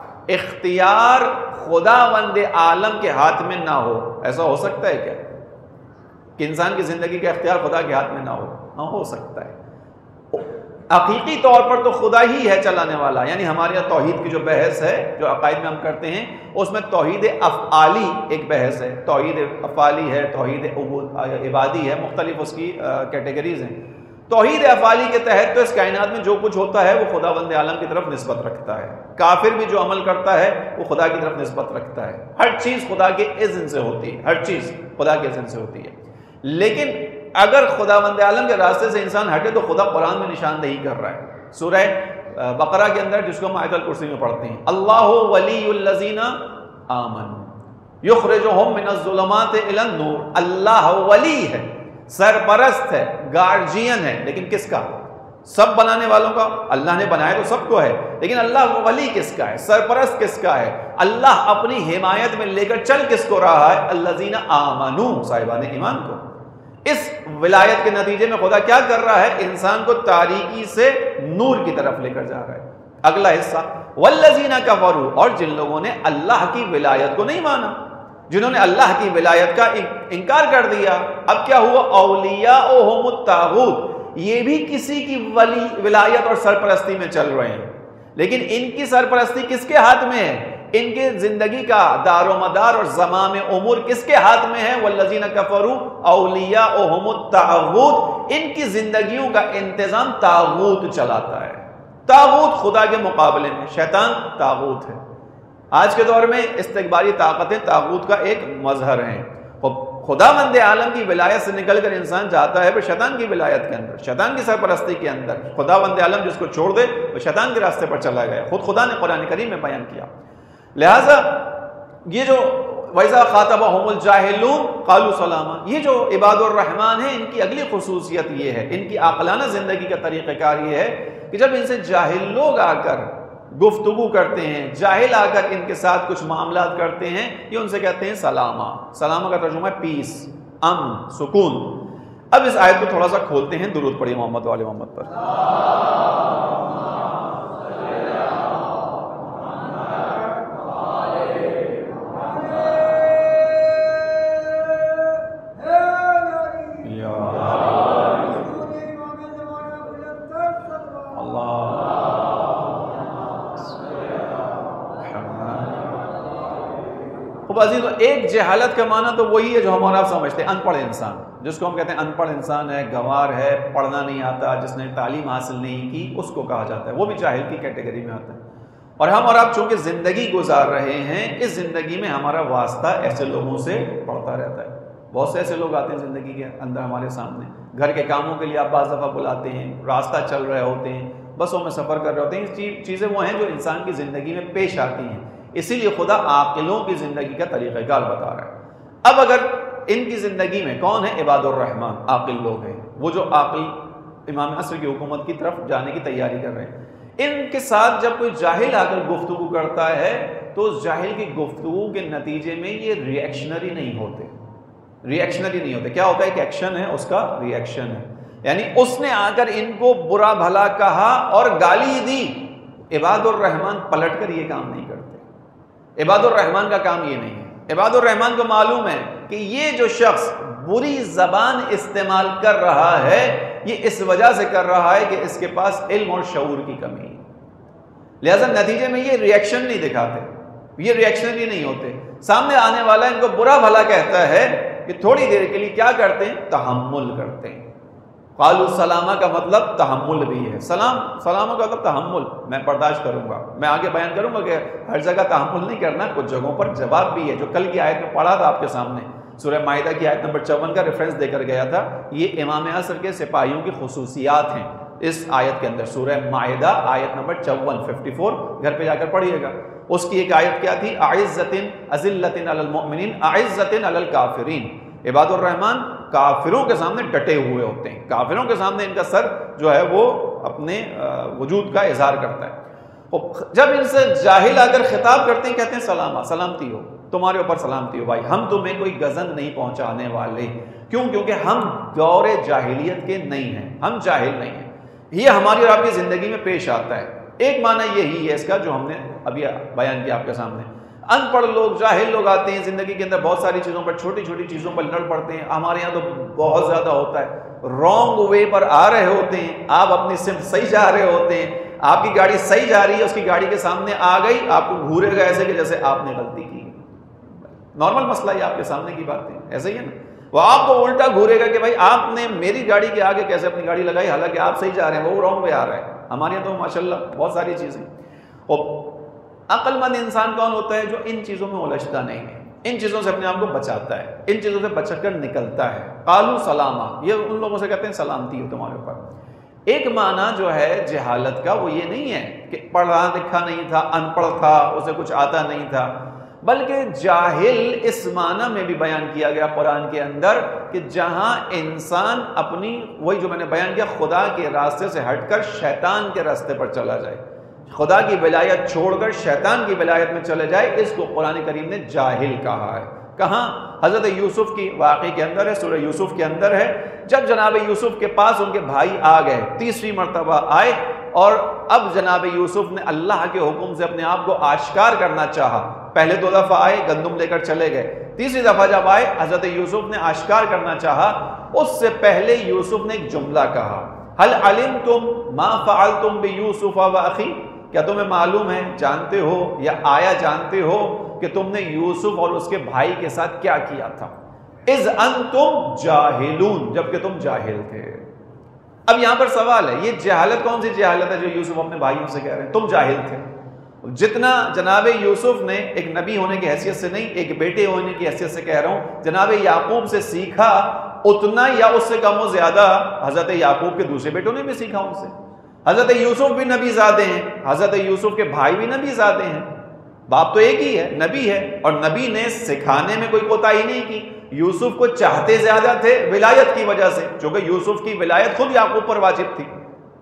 Speaker 3: اختیار خداوند عالم کے ہاتھ میں نہ ہو۔ ایسا ہو سکتا ہے کیا کہ انسان کی زندگی کا اختیار خدا کے ہاتھ میں نہ ہو؟ ہاں ہو سکتا ہے۔ حقیقی طور پر تو خدا ہی ہے چلانے والا، یعنی ہمارے یہاں توحید کی جو بحث ہے، جو عقائد میں ہم کرتے ہیں، اس میں توحید افعالی ایک بحث ہے، توحید افعالی ہے، توحید عبادی ہے، مختلف اس کی کیٹیگریز ہیں۔ توحید افعالی کے تحت تو اس کائنات میں جو کچھ ہوتا ہے وہ خداوند عالم کی طرف نسبت رکھتا ہے، کافر بھی جو عمل کرتا ہے وہ خدا کی طرف نسبت رکھتا ہے، ہر چیز خدا کے اذن سے ہوتی ہے، ہر چیز خدا کے اذن سے ہوتی ہے۔ لیکن اگر خداوند عالم کے راستے سے انسان ہٹے تو خدا قرآن میں نشاندہی کر رہا ہے۔ سورہ بقرہ کے اندر جس کو ہم آیت الکرسی میں پڑھتے ہیں، اللہ ولی الذین آمنوا یخرجہم من الظلمات الی النور، اللہ ولی ہے، سرپرست ہے، گارجین ہے، لیکن کس کا؟ سب بنانے والوں کا۔ اللہ نے بنایا تو سب کو ہے، لیکن اللہ ولی کس کا ہے؟ سرپرست کس کا ہے؟ اللہ اپنی حمایت میں لے کر چل کس کو رہا ہے؟ الذین آمنوا، صاحبان ایمان کو۔ اس ولایت کے نتیجے میں خدا کیا کر رہا ہے؟ انسان کو تاریکی سے نور کی طرف لے کر جا رہا ہے۔ اگلا حصہ، والذین کفروا، اور جن لوگوں نے اللہ کی ولایت کو نہیں مانا، جنہوں نے اللہ کی ولایت کا انکار کر دیا، اب کیا ہوا؟ اولیاءہم الطاغوت، یہ بھی کسی کی ولایت اور سرپرستی میں چل رہے ہیں، لیکن ان کی سرپرستی کس کے ہاتھ میں ہے؟ ان کے زندگی کا دار و مدار اور زمام امور کس کے ہاتھ میں ہے؟ والذین کفروا اولیاؤہم الطاغوت، ان کی زندگیوں کا انتظام طاغوت چلاتا ہے۔ طاغوت خدا کے مقابلے میں شیطان طاغوت ہے۔ آج کے دور میں استکباری طاقتیں طاغوت کا ایک مظہر ہیں۔ خداوند عالم کی ولایت سے نکل کر انسان جاتا ہے پھر شیطان کی ولایت کے اندر، شیطان کی سرپرستی کے اندر۔ خداوند عالم جس کو چھوڑ دے وہ شیطان کے راستے پر چلا گیا، خود خدا نے قرآن کریم میں بیان کیا۔ لہٰذا یہ جو وَإِذَا خَاطَبَهُمُ الْجَاهِلُونَ قَالُوا سَلَامًا، یہ جو عباد الرحمن ہیں ان کی اگلی خصوصیت یہ ہے، ان کی عاقلانہ زندگی کا طریقہ کار یہ ہے کہ جب ان سے جاہل لوگ آ کر گفتگو کرتے ہیں، جاہل آ کر ان کے ساتھ کچھ معاملات کرتے ہیں، یہ ان سے کہتے ہیں سلامہ۔ سلامہ کا ترجمہ ہے پیس، امن، سکون۔ اب اس آیت کو تھوڑا سا کھولتے ہیں، درود پڑھیے محمد و آل محمد پر۔ عزیز ایک جہالت کا معنی تو وہی ہے جو ہم اور آپ سمجھتے ہیں، ان پڑھ انسان، جس کو ہم کہتے ہیں ان پڑھ انسان ہے، گنوار ہے، پڑھنا نہیں آتا، جس نے تعلیم حاصل نہیں کی، اس کو کہا جاتا ہے، وہ بھی جاہل کی کیٹیگری میں آتا ہے۔ اور ہم اور آپ چونکہ زندگی گزار رہے ہیں، اس زندگی میں ہمارا واسطہ ایسے لوگوں سے پڑتا رہتا ہے۔ بہت سے ایسے لوگ آتے ہیں زندگی کے اندر ہمارے سامنے، گھر کے کاموں کے لیے آپ بعض دفعہ بلاتے ہیں، راستہ چل رہے ہوتے ہیں، بسوں میں سفر کر رہے ہوتے ہیں، یہ چیزیں وہ ہیں جو انسان کی زندگی میں پیش آتی ہیں، اسی لیے خدا عاقلوں کی زندگی کا طریقہ کار بتا رہا ہے۔ اب اگر ان کی زندگی میں کون ہے؟ عباد الرحمن، عاقل لوگ ہیں، وہ جو عاقل امام عصر کی حکومت کی طرف جانے کی تیاری کر رہے ہیں۔ ان کے ساتھ جب کوئی جاہل آ کر گفتگو کرتا ہے تو اس جاہل کی گفتگو کے نتیجے میں یہ ریئیکشنری نہیں ہوتے، ریئیکشنری نہیں ہوتے۔ کیا ہوتا ہے؟ ایک ایکشن ہے، اس کا ریئیکشن ہے، یعنی اس نے آ کر ان کو برا بھلا کہا اور گالی دی۔ عباد الرحمن پلٹ کر یہ کام نہیں کرتے، عباد الرحمن کا کام یہ نہیں ہے۔ عباد الرحمن کو معلوم ہے کہ یہ جو شخص بری زبان استعمال کر رہا ہے یہ اس وجہ سے کر رہا ہے کہ اس کے پاس علم اور شعور کی کمی ہے، لہذا نتیجے میں یہ ریئیکشن نہیں دکھاتے، یہ ریئیکشن ہی نہیں ہوتے۔ سامنے آنے والا ان کو برا بھلا کہتا ہے کہ تھوڑی دیر کے لیے کیا کرتے ہیں؟ تحمل کرتے ہیں۔ قالوا سلامہ کا مطلب تحمل بھی ہے، سلامہ کا مطلب تحمل، میں برداشت کروں گا۔ میں آگے بیان کروں گا کہ ہر جگہ تحمل نہیں کرنا، کچھ جگہوں پر جواب بھی ہے، جو کل کی آیت میں پڑھا تھا آپ کے سامنے، سورہ مائدہ کی آیت نمبر 54 کا ریفرنس دے کر گیا تھا۔ یہ امام عصر کے سپاہیوں کی خصوصیات ہیں اس آیت کے اندر، سورہ مائدہ آیت نمبر 54 گھر پہ جا کر پڑھیے گا۔ اس کی ایک آیت کیا تھی؟ اعزۃ اذلۃ علی المؤمنین اعزۃ علی الکافرین۔ عباد الرحمن کافروں کے سامنے ڈٹے ہوئے ہوتے ہیں، کافروں کے سامنے ان کا سر جو ہے وہ اپنے وجود کا اظہار کرتا ہے۔ جب ان سے جاہل آ کر خطاب کرتے ہیں کہتے ہیں سلامہ، سلامتی ہو، تمہارے اوپر سلامتی ہو بھائی، ہم تمہیں کوئی گزن نہیں پہنچانے والے۔ کیوں؟ کیونکہ ہم دور جاہلیت کے نہیں ہیں، ہم جاہل نہیں ہیں۔ یہ ہماری اور آپ کی زندگی میں پیش آتا ہے۔ ایک معنی یہی ہے اس کا جو ہم نے ابھی بیان کیا آپ کے سامنے، ان پڑھ لوگ، جاہل لوگ آتے ہیں زندگی کے اندر، بہت ساری چیزوں پر، چھوٹی چھوٹی چیزوں پر لڑ پڑتے ہیں۔ ہمارے یہاں تو بہت زیادہ ہوتا ہے، رانگ وے پر آ رہے ہوتے ہیں، آپ اپنی سمت صحیح جا رہے ہوتے ہیں، آپ کی گاڑی صحیح جا رہی ہے، اس کی گاڑی کے سامنے آ گئی، آپ کو گھورے گا ایسے کہ جیسے آپ نے غلطی کی۔ نارمل مسئلہ یہ آپ کے سامنے کی بات ہے، ایسے ہی ہے نا۔ وہ آپ کو الٹا گھورے گا کہ بھائی آپ نے میری گاڑی کے آگے کیسے اپنی گاڑی لگائی، حالانکہ آپ صحیح جا رہے ہیں، وہ رانگ وے آ رہا ہے۔ ہمارے یہاں تو ماشاءاللہ بہت ساری چیزیں۔ اور عقل مند انسان کون ہوتا ہے؟ جو ان چیزوں میں الجھتا نہیں ہے، ان چیزوں سے اپنے آپ کو بچاتا ہے، ان چیزوں سے بچ کر نکلتا ہے۔ قالوا سلامہ، یہ ان لوگوں سے کہتے ہیں سلامتی ہو تمہارے اوپر۔ ایک معنی جو ہے جہالت کا وہ یہ نہیں ہے کہ پڑھا لکھا نہیں تھا، ان پڑھ تھا، اسے کچھ آتا نہیں تھا، بلکہ جاہل اس معنی میں بھی بیان کیا گیا قرآن کے اندر کہ جہاں انسان اپنی، وہی جو میں نے بیان کیا، خدا کے راستے سے ہٹ کر شیطان کے راستے پر چلا جائے، خدا کی ولایت چھوڑ کر شیطان کی ولایت میں چلے جائے، اس کو قرآن کریم نے جاہل کہا ہے۔ کہاں؟ حضرت یوسف کی واقعے کے اندر ہے، سورہ یوسف کے اندر ہے، جب جناب یوسف کے پاس ان کے بھائی آ گئے، تیسری مرتبہ آئے، اور اب جناب یوسف نے اللہ کے حکم سے اپنے آپ کو آشکار کرنا چاہا۔ پہلے 2 دفعہ آئے، گندم لے کر چلے گئے، تیسری دفعہ جب آئے حضرت یوسف نے آشکار کرنا چاہا، اس سے پہلے یوسف نے ایک جملہ کہا هل علمتم ما فعلتم بيوسف واخی، کیا تمہیں معلوم ہے، جانتے ہو یا آیا جانتے ہو کہ تم نے یوسف اور اس کے بھائی کے ساتھ کیا کیا تھا؟ اذ انتم جاہلون، جبکہ تم جاہل تھے۔ اب یہاں پر سوال ہے، یہ جہالت کون سی جہالت ہے جو یوسف اپنے بھائیوں سے کہہ رہے ہیں؟ تم جاہل تھے۔ جتنا جناب یوسف نے ایک نبی ہونے کی حیثیت سے نہیں، ایک بیٹے ہونے کی حیثیت سے کہہ رہا ہوں، جناب یعقوب سے سیکھا، اتنا یا اس سے کم و زیادہ حضرت یعقوب کے دوسرے بیٹوں نے بھی سیکھا ان سے۔ حضرت یوسف بھی نبی زادے ہیں، حضرت یوسف کے بھائی بھی نبی زادے ہیں، باپ تو ایک ہی ہے، نبی ہے، اور نبی نے سکھانے میں کوئی کوتاہی نہیں کی۔ یوسف کو چاہتے زیادہ تھے ولایت کی وجہ سے، چونکہ یوسف کی ولایت خود یعقوب پر واجب تھی،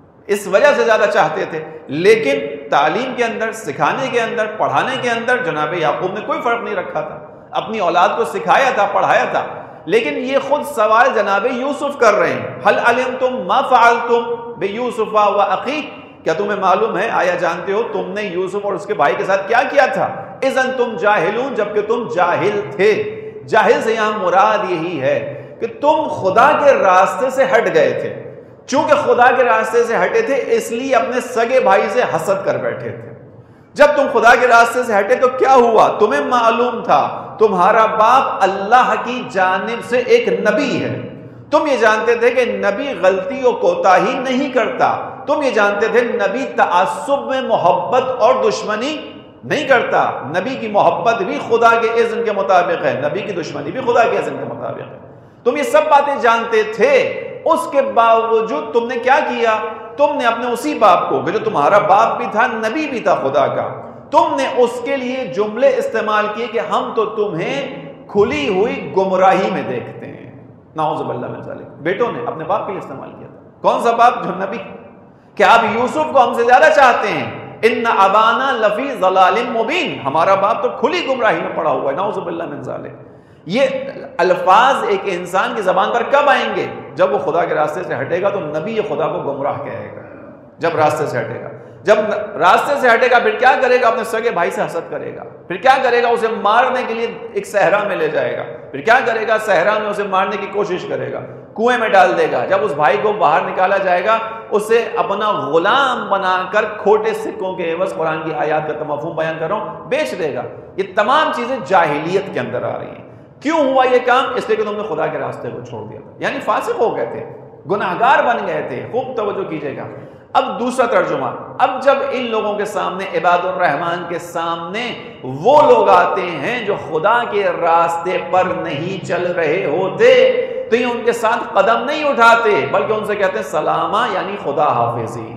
Speaker 3: اس وجہ سے زیادہ چاہتے تھے، لیکن تعلیم کے اندر، سکھانے کے اندر، پڑھانے کے اندر جناب یعقوب نے کوئی فرق نہیں رکھا تھا، اپنی اولاد کو سکھایا تھا، پڑھایا تھا۔ لیکن یہ خود سوال جناب یوسف کر رہے ہیں، هل علمتم ما فعلتم بیوسف واخیہ، کیا تمہیں معلوم ہے، آیا جانتے ہو تم نے یوسف اور اس کے بھائی کے ساتھ کیا کیا تھا؟ اذ انتم جاہلون، جبکہ تم جاہل تھے۔ جاہل سے یہاں مراد یہی ہے کہ تم خدا کے راستے سے ہٹ گئے تھے، چونکہ خدا کے راستے سے ہٹے تھے اس لیے اپنے سگے بھائی سے حسد کر بیٹھے تھے۔ جب تم خدا کے راستے سے ہٹے تو کیا ہوا؟ تمہیں معلوم تھا تمہارا باپ اللہ کی جانب سے ایک نبی ہے، تم یہ جانتے تھے کہ نبی غلطی و کوتاہی نہیں کرتا، تم یہ جانتے تھے نبی تعصب میں محبت اور دشمنی نہیں کرتا، نبی کی محبت بھی خدا کے اذن کے مطابق ہے، نبی کی دشمنی بھی خدا کے اذن کے مطابق ہے، تم یہ سب باتیں جانتے تھے، اس کے باوجود تم نے کیا کیا؟ تم نے اپنے اسی باپ کو، جو تمہارا باپ بھی تھا، نبی بھی تھا خدا کا، تم نے اس کے لیے جملے استعمال کیے کہ ہم تو تمہیں کھلی ہوئی گمراہی میں دیکھتے ہیں، نعوذ باللہ من ذالک۔ بیٹوں نے اپنے باپ کے لیے استعمال کیا تھا، کون سا باپ؟ جو نبی۔ کیا آپ یوسف کو ہم سے زیادہ چاہتے ہیں؟ ان ابانا لفی ضلال مبین، ہمارا باپ تو کھلی گمراہی میں پڑا ہوا ہے، نعوذ باللہ من ذالک۔ یہ الفاظ ایک انسان کی زبان پر کب آئیں گے؟ جب وہ خدا کے راستے سے ہٹے گا تو نبی خدا کو گمراہ کہے گا، جب راستے سے ہٹے گا۔ جب راستے سے ہٹے گا پھر کیا کرے گا؟ اپنے سگے بھائی سے حسد کرے گا، پھر کیا کرے گا؟ اسے مارنے کے لیے ایک صحرا میں لے جائے گا، پھر کیا کرے گا؟ صحرا میں اسے مارنے کی کوشش کرے گا، کنویں میں ڈال دے گا، جب اس بھائی کو باہر نکالا جائے گا اسے اپنا غلام بنا کر کھوٹے سکوں کے عوض، قرآن کی آیات کا مفہوم بیان کر رہا ہوں، بیچ دے گا۔ یہ تمام چیزیں جاہلیت کے اندر آ رہی ہیں۔ کیوں ہوا یہ کام؟ اس لیے کہ تم نے خدا کے راستے کو چھوڑ دیا تھا، یعنی فاسق ہو گئے تھے، گناہگار بن گئے تھے۔ خوب توجہ کیجئے گا۔ اب دوسرا ترجمہ، اب جب ان لوگوں کے سامنے، عباد الرحمن کے سامنے وہ لوگ آتے ہیں جو خدا کے راستے پر نہیں چل رہے ہوتے تو یہ ان کے ساتھ قدم نہیں اٹھاتے، بلکہ ان سے کہتے ہیں سلامہ، یعنی خدا حافظی۔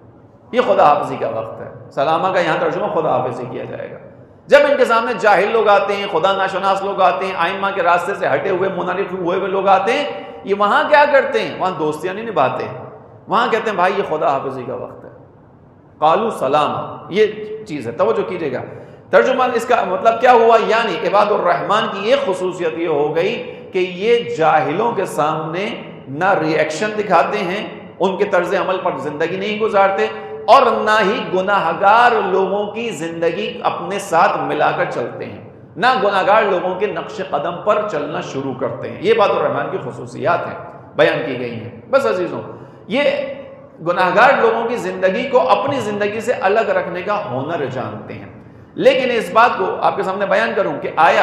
Speaker 3: یہ خدا حافظی کا وقت ہے، سلامہ کا یہاں ترجمہ خدا حافظی کیا جائے گا۔ جب ان کے سامنے جاہل لوگ آتے ہیں، خدا ناشناس لوگ آتے ہیں، آئمہ کے راستے سے ہٹے ہوئے، منحرف ہوئے ہوئے لوگ آتے ہیں، یہ وہاں کیا کرتے ہیں؟ وہاں دوستیاں نہیں نبھاتے، وہاں کہتے ہیں بھائی یہ خدا حافظی کا وقت ہے، قالوا سلامہ، یہ چیز ہے، توجہ کیجئے گا۔ ترجمہ اس کا مطلب کیا ہوا؟ یعنی عباد الرحمن کی ایک خصوصیت یہ ہو گئی کہ یہ جاہلوں کے سامنے نہ ری ایکشن دکھاتے ہیں، ان کے طرز عمل پر زندگی نہیں گزارتے، اور نہ ہی گناہگار لوگوں کی زندگی اپنے ساتھ ملا کر چلتے ہیں، نہ گناہگار لوگوں کے نقش قدم پر چلنا شروع کرتے ہیں۔ یہ عباد الرحمن کی خصوصیات ہیں، بیان کی گئی ہیں۔ بس عزیزوں، یہ گناہگار لوگوں کی زندگی کو اپنی زندگی سے الگ رکھنے کا ہنر جانتے ہیں۔ لیکن اس بات کو آپ کے سامنے بیان کروں کہ آیا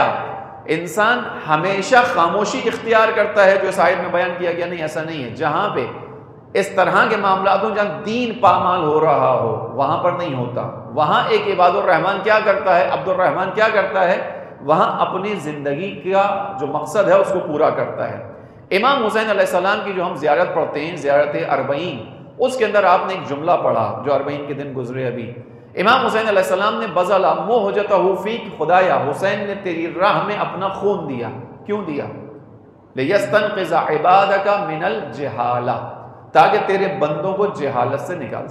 Speaker 3: انسان ہمیشہ خاموشی اختیار کرتا ہے جو اس آیت میں بیان کیا گیا؟ نہیں، ایسا نہیں ہے۔ جہاں پہ اس طرح کے معاملات ہوں، جہاں دین پامال ہو رہا ہو، وہاں پر نہیں ہوتا۔ وہاں ایک عباد الرحمن کیا کرتا ہے، عبد الرحمن کیا کرتا ہے؟ وہاں اپنی زندگی کا جو مقصد ہے اس کو پورا کرتا ہے۔ امام حسین علیہ السلام کی جو ہم زیارت پڑھتے ہیں، زیارت اربعین، اس کے اندر آپ نے ایک جملہ پڑھا جو اربعین کے دن گزرے ابھی۔ امام حسین علیہ السلام نے بذل مہجتہ فیک، خدایا حسین نے تیری راہ میں اپنا خون دیا۔ کیوں دیا؟ لیستنقذ عبادک من الجہالہ، تاکہ تیرے بندوں کو جہالت سے نکال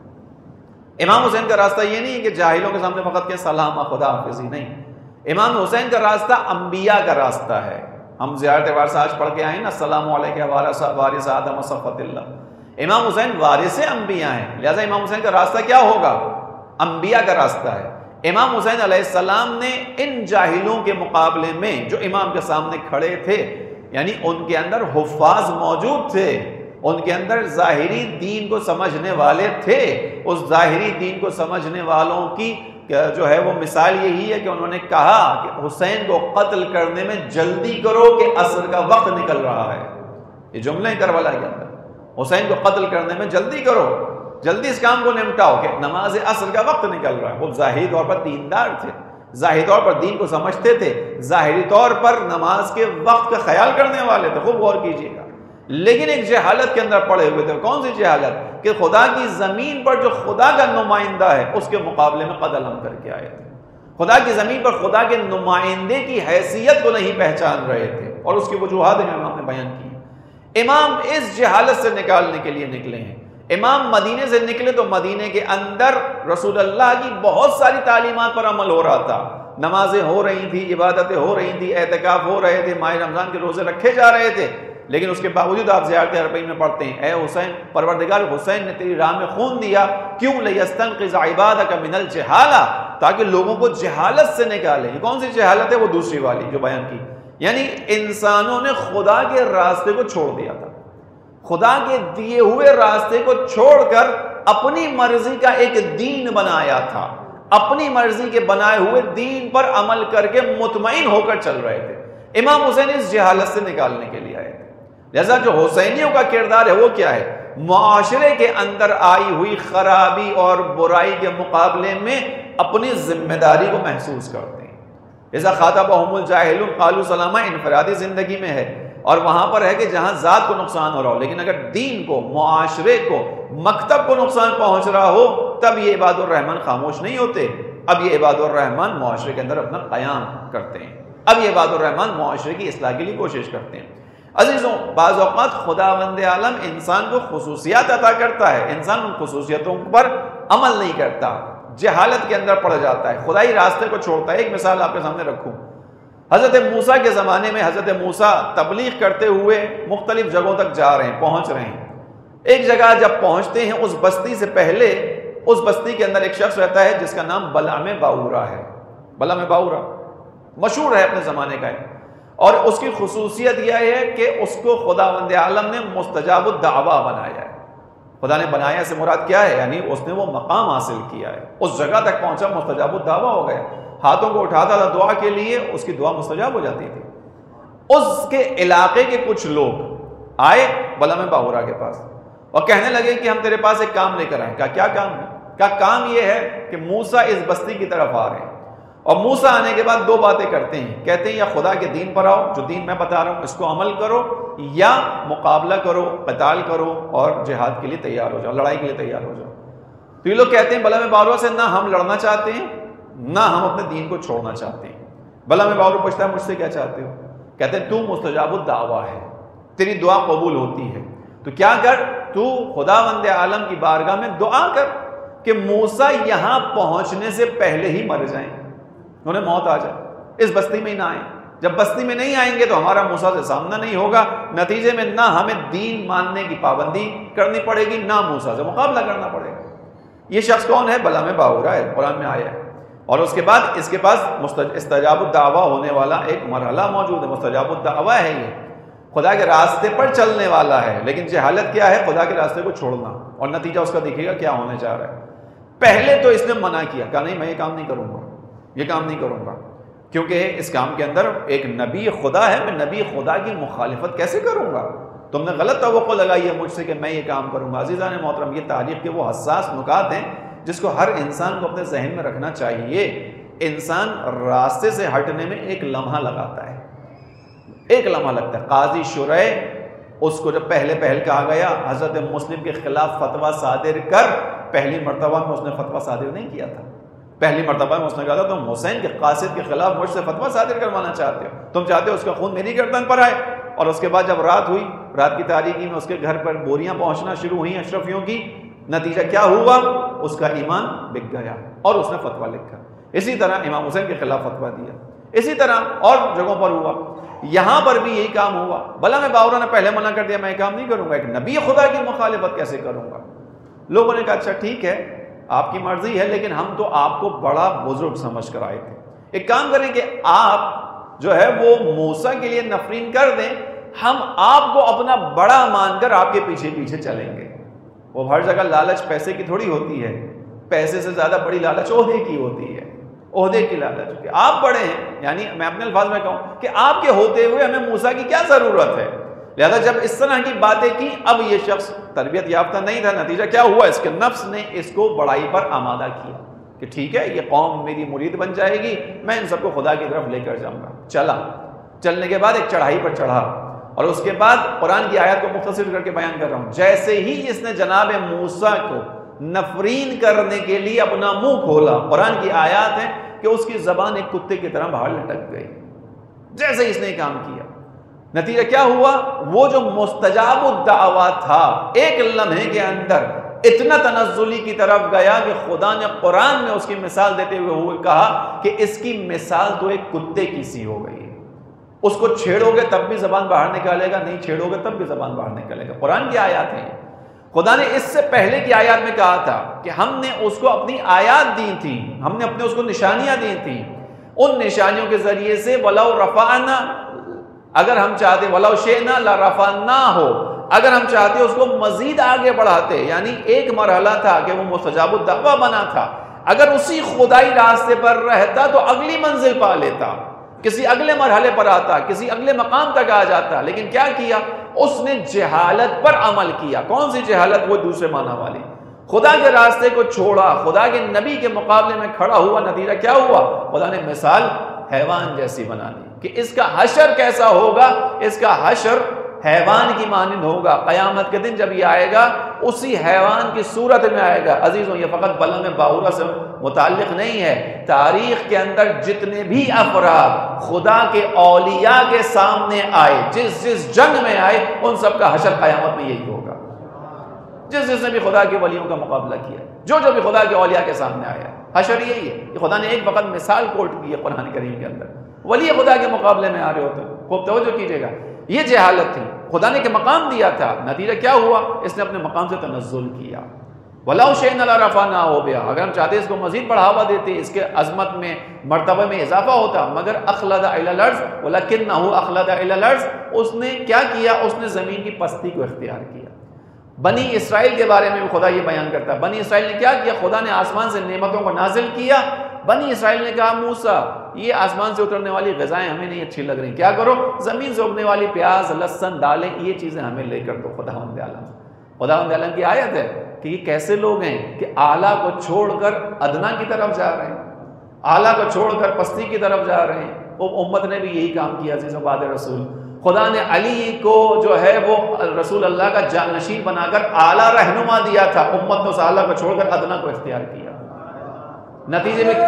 Speaker 3: سکے۔ امام حسین کا راستہ یہ نہیں ہے کہ جاہلوں کے سامنے فقط کہ سلام خدا حافظی، نہیں، امام حسین کا راستہ انبیاء کا راستہ ہے۔ ہم زیارت وارثہ آج پڑھ کے آئے نا، السلام علیکم وارث آدم صفوۃ اللہ۔ امام حسین وارث انبیاء ہیں، لہذا امام حسین کا راستہ کیا ہوگا؟ انبیاء کا راستہ ہے۔ امام حسین علیہ السلام نے ان جاہلوں کے مقابلے میں جو امام کے سامنے کھڑے تھے، یعنی ان کے اندر حفاظ موجود تھے، ان کے اندر ظاہری دین کو سمجھنے والے تھے. اس ظاہری دین کو سمجھنے والوں کی جو ہے وہ مثال یہی ہے کہ انہوں نے کہا کہ حسین کو قتل کرنے میں جلدی کرو کہ عصر کا وقت نکل رہا ہے. یہ جملے ہیں کربلا کے اندر، حسین کو قتل کرنے میں جلدی کرو، جلدی اس کام کو نمٹاؤ کہ نماز عصر کا وقت نکل رہا ہے. وہ ظاہری طور پر دیندار تھے، ظاہری طور پر دین کو سمجھتے تھے، ظاہری طور پر نماز کے وقت کا خیال کرنے والے تھے. خوب غور کیجیے گا. لیکن ایک جہالت کے اندر پڑے ہوئے تھے. کون سی جہالت؟ کہ خدا کی زمین پر جو خدا کا نمائندہ ہے اس کے مقابلے میں قد علم کر کے آئے تھے. خدا کی زمین پر خدا کے نمائندے کی حیثیت کو نہیں پہچان رہے تھے، اور اس کی وجوہات امام نے بیان کی. امام اس جہالت سے نکالنے کے لیے نکلے ہیں. امام مدینے سے نکلے تو مدینے کے اندر رسول اللہ کی بہت ساری تعلیمات پر عمل ہو رہا تھا. نمازیں ہو رہی تھی، عبادتیں ہو رہی تھی، اعتکاف ہو رہے تھے، ماہ رمضان کے روزے رکھے جا رہے تھے. لیکن اس کے باوجود آپ زیارت حرمین میں پڑھتے ہیں، اے حسین، پروردگار حسین نے تیری راہ میں خون دیا، کیوں؟ لیستنقذ عبادک من الجہالہ، تاکہ لوگوں کو جہالت سے نکالے. یہ کون سی جہالت ہے؟ وہ دوسری والی جو بیان کی. یعنی انسانوں نے خدا کے راستے کو چھوڑ دیا تھا، خدا کے دیے ہوئے راستے کو چھوڑ کر اپنی مرضی کا ایک دین بنایا تھا. اپنی مرضی کے بنائے ہوئے دین پر عمل کر کے مطمئن ہو کر چل رہے تھے. امام حسین اس جہالت سے نکالنے کے لیے آئے تھے. لہذا جو حسینیوں کا کردار ہے وہ کیا ہے؟ معاشرے کے اندر آئی ہوئی خرابی اور برائی کے مقابلے میں اپنی ذمہ داری کو محسوس کرتے ہیں. جیسا خاطبہم الجاہلون قالوا سلاما انفرادی زندگی میں ہے، اور وہاں پر ہے کہ جہاں ذات کو نقصان ہو رہا ہو، لیکن اگر دین کو، معاشرے کو، مکتب کو نقصان پہنچ رہا ہو تب یہ عباد الرحمن خاموش نہیں ہوتے. اب یہ عباد الرحمن معاشرے کے اندر اپنا قیام کرتے ہیں. اب یہ عباد الرحمن معاشرے کی اصلاح کے لیے کوشش کرتے ہیں. عزیزوں، بعض اوقات خداوند عالم انسان کو خصوصیات عطا کرتا ہے، انسان ان خصوصیتوں پر عمل نہیں کرتا، جہالت کے اندر پڑ جاتا ہے، خدائی راستے کو چھوڑتا ہے. ایک مثال آپ کے سامنے رکھوں. حضرت موسیٰ کے زمانے میں حضرت موسیٰ تبلیغ کرتے ہوئے مختلف جگہوں تک جا رہے ہیں، پہنچ رہے ہیں. ایک جگہ جب پہنچتے ہیں، اس بستی سے پہلے اس بستی کے اندر ایک شخص رہتا ہے جس کا نام بلعم باورا ہے. بلعم باورا مشہور ہے اپنے زمانے کا ہے، اور اس کی خصوصیت یہ ہے کہ اس کو خداوند عالم نے مستجاب الدعویٰ بنایا ہے. خدا نے بنایا سے مراد کیا ہے؟ یعنی اس نے وہ مقام حاصل کیا ہے، اس جگہ تک پہنچا، مستجاب الدعویٰ ہو گیا. ہاتھوں کو اٹھاتا تھا دعا کے لیے، اس کی دعا مستجاب ہو جاتی تھی. اس کے علاقے کے کچھ لوگ آئے بلعم باورا کے پاس اور کہنے لگے کہ ہم تیرے پاس ایک کام لے کر آئے. کہا کیا کام ہے؟ کہا کام یہ ہے کہ موسیٰ اس بستی کی طرف آ رہے ہیں، اور موسیٰ آنے کے بعد دو باتیں کرتے ہیں. کہتے ہیں یا خدا کے دین پر آؤ، جو دین میں بتا رہا ہوں اس کو عمل کرو، یا مقابلہ کرو، قتال کرو اور جہاد کے لیے تیار ہو جاؤ، لڑائی کے لیے تیار ہو جاؤ. تو یہ لوگ کہتے ہیں بلعم باورا سے، نہ ہم لڑنا چاہتے ہیں نہ ہم اپنے دین کو چھوڑنا چاہتے ہیں. بلعم باورا پوچھتا ہے مجھ سے کیا چاہتے ہو؟ کہتے ہیں تو مستجاب الدعویٰ ہے، تیری دعا قبول ہوتی ہے، تو کیا کر، تو خداوند عالم کی بارگاہ میں دعا کر کہ موسیٰ یہاں پہنچنے سے پہلے ہی مر جائیں، انہیں موت آ جائے، اس بستی میں ہی نہ آئیں. جب بستی میں نہیں آئیں گے تو ہمارا موسیٰ سے سامنا نہیں ہوگا، نتیجے میں نہ ہمیں دین ماننے کی پابندی کرنی پڑے گی، نہ موسیٰ سے مقابلہ کرنا پڑے گا. یہ شخص کون ہے؟ بلعم باورا ہے، قرآن میں آیا ہے. اور اس کے بعد اس کے پاس استجاب الدعویٰ ہونے والا ایک مرحلہ موجود ہے. مستجاب الدعویٰ ہے، یہ خدا کے راستے پر چلنے والا ہے، لیکن جہالت کیا ہے؟ خدا کے راستے کو چھوڑنا. اور نتیجہ اس کا دیکھیے گا کیا ہونے جا رہا ہے. پہلے تو اس نے منع کیا، کہا نہیں میں یہ کام نہیں کروں گا، یہ کام نہیں کروں گا، کیونکہ اس کام کے اندر ایک نبی خدا ہے، میں نبی خدا کی مخالفت کیسے کروں گا؟ تم نے غلط توقع لگائی ہے مجھ سے کہ میں یہ کام کروں گا. عزیزان محترم، یہ تاریخ کے وہ حساس نکات ہیں جس کو ہر انسان کو اپنے ذہن میں رکھنا چاہیے. انسان راستے سے ہٹنے میں ایک لمحہ لگاتا ہے، ایک لمحہ لگتا ہے. قاضی شرح اس کو جب پہلے کہا گیا حضرت مسلم کے خلاف فتویٰ صادر کر، پہلی مرتبہ میں اس نے فتویٰ صادر نہیں کیا تھا. پہلی مرتبہ میں اس نے کہا تھا تم حسین کے قاصد کے خلاف مجھ سے فتویٰ صادر کروانا چاہتے ہو، تم چاہتے ہو اس کا خون میری گردن پر آئے. اور اس کے بعد جب رات ہوئی، رات کی تاریکی میں اس کے گھر پر بوریاں پہنچنا شروع ہوئیں اشرفیوں کی. نتیجہ کیا ہوا؟ اس کا ایمان بک گیا اور اس نے فتویٰ لکھا. اسی طرح امام حسین کے خلاف فتویٰ دیا. اسی طرح اور جگہوں پر ہوا. یہاں پر بھی یہی کام ہوا. بلعم باورا نے پہلے منع کر دیا، میں یہ کام نہیں کروں گا، ایک نبی خدا کی مخالفت کیسے کروں گا. لوگوں نے کہا اچھا ٹھیک ہے آپ کی مرضی ہے، لیکن ہم تو آپ کو بڑا بزرگ سمجھ کر آئے تھے. ایک کام کریں کہ آپ جو ہے وہ موسیٰ کے لیے نفرین کر دیں ہم آپ کو اپنا بڑا مان کر آپ کے پیچھے پیچھے چلیں گے۔ وہ ہر جگہ لالچ پیسے کی تھوڑی ہوتی ہے، پیسے سے زیادہ بڑی لالچ عہدے کی ہوتی ہے، عہدے کی لالچ کہ آپ بڑے ہیں، یعنی میں اپنے الفاظ میں کہوں کہ آپ کے ہوتے ہوئے ہمیں موسیٰ کی کیا ضرورت ہے۔ لہذا جب اس طرح کی باتیں کی، اب یہ شخص تربیت یافتہ نہیں تھا، نتیجہ کیا ہوا؟ اس کے نفس نے اس کو بڑائی پر آمادہ کیا کہ ٹھیک ہے، یہ قوم میری مرید بن جائے گی، میں ان سب کو خدا کی طرف لے کر جاؤں گا۔ چلنے کے بعد ایک چڑھائی پر چڑھا، اور اس کے بعد قرآن کی آیات کو مختصر کر کے بیان کر رہا ہوں۔ جیسے ہی اس نے جناب موسیٰ کو نفرین کرنے کے لیے اپنا منہ کھولا، قرآن کی آیات ہے کہ اس کی زبان ایک کتے کی طرح باہر لٹک گئی۔ جیسے اس نے کام کیا، نتیجہ کیا ہوا؟ وہ جو مستجاب الدعوات تھا، ایک لمحے کے اندر اتنا تنزلی کی طرف گیا کہ خدا نے قرآن میں اس کی مثال دیتے ہوئے کہا کہ اس کی مثال تو ایک کتے کی سی ہو گئی ہے۔ اس کو چھیڑو گے تب بھی زبان باہر نکالے گا، نہیں چھیڑو گے تب بھی زبان باہر نکالے گا۔ قرآن کی آیات ہیں۔ خدا نے اس سے پہلے کی آیات میں کہا تھا کہ ہم نے اس کو اپنی آیات دی تھی، ہم نے اپنے اس کو نشانیاں دی تھیں، ان نشانیوں کے ذریعے سے وَلَوْ رَفَعْنَا، اگر ہم چاہتے وَلَوْ شِئْنَا لَرَفَعْنَاهُ، اگر ہم چاہتے اس کو مزید آگے بڑھاتے، یعنی ایک مرحلہ تھا کہ وہ مستجاب الدعوہ بنا تھا، اگر اسی خدائی راستے پر رہتا تو اگلی منزل پا لیتا، کسی اگلے مرحلے پر آتا، کسی اگلے مقام تک آ جاتا، لیکن کیا کیا؟ اس نے جہالت پر عمل کیا۔ کون سی جہالت؟ وہ دوسرے معنی والی، خدا کے راستے کو چھوڑا، خدا کے نبی کے مقابلے میں کھڑا ہوا، نتیجہ کیا ہوا؟ خدا نے مثال حیوان جیسی بنا دی کہ اس کا حشر کیسا ہوگا؟ اس کا حشر حیوان کی مانند ہوگا۔ قیامت کے دن جب یہ آئے گا اسی حیوان کی صورت میں آئے گا۔ عزیزوں، یہ فقط بلم باورہ سے متعلق نہیں ہے، تاریخ کے اندر جتنے بھی افراد خدا کے اولیاء کے سامنے آئے، جس جنگ میں آئے، ان سب کا حشر قیامت میں یہی ہوگا۔ جس نے بھی خدا کے ولیوں کا مقابلہ کیا، جو بھی خدا کے اولیاء کے سامنے آیا، حشر یہی ہے کہ خدا نے ایک وقت مثال کوٹ کی ہے قرآن کریم کے اندر، ولی خدا کے مقابلے میں آ رہے ہوتے ہیں۔ خوب توجہ کیجیے گا، یہ جہالت تھی، خدا نے کہ مقام دیا تھا، نتیجہ کیا ہوا؟ اس نے اپنے مقام سے تنزل کیا۔ وَلَوْ شِئْنَا لَرَفَعْنَاهُ بِهَا، اگر ہم چاہتے اس کو مزید بڑھاوا دیتے، اس کے عظمت میں، مرتبہ میں اضافہ ہوتا، مگر اخلد الی الارض ولکنہ اخلد الی الارض، اس نے کیا کیا؟ اس نے زمین کی پستی کو اختیار کیا۔ بنی اسرائیل کے بارے میں بھی خدا یہ بیان کرتا ہے، بنی اسرائیل نے کیا کیا؟ خدا نے آسمان سے نعمتوں کو نازل کیا، بنی اسرائیل نے کہا موسیٰ یہ آسمان سے اترنے والی غذائیں ہمیں نہیں اچھی لگ رہی، کیا کرو؟ زمین سے اگنے والی پیاز، لہسن، دالیں، یہ چیزیں ہمیں لے کر دو۔ خداوند عالم کی آیت ہے کہ یہ کیسے لوگ ہیں کہ اعلیٰ کو چھوڑ کر ادنا کی طرف جا رہے ہیں، اعلیٰ کو چھوڑ کر پستی کی طرف جا رہے ہیں۔ وہ امت نے بھی یہی کام کیا عزیزوں، بعد رسول خدا نے علی کو جو ہے وہ رسول اللہ کا جانشین بنا کر اعلیٰ رہنما دیا تھا، امت نے اس اعلیٰ کو چھوڑ کر ادنا کو اختیار کیا۔ نتیجے میں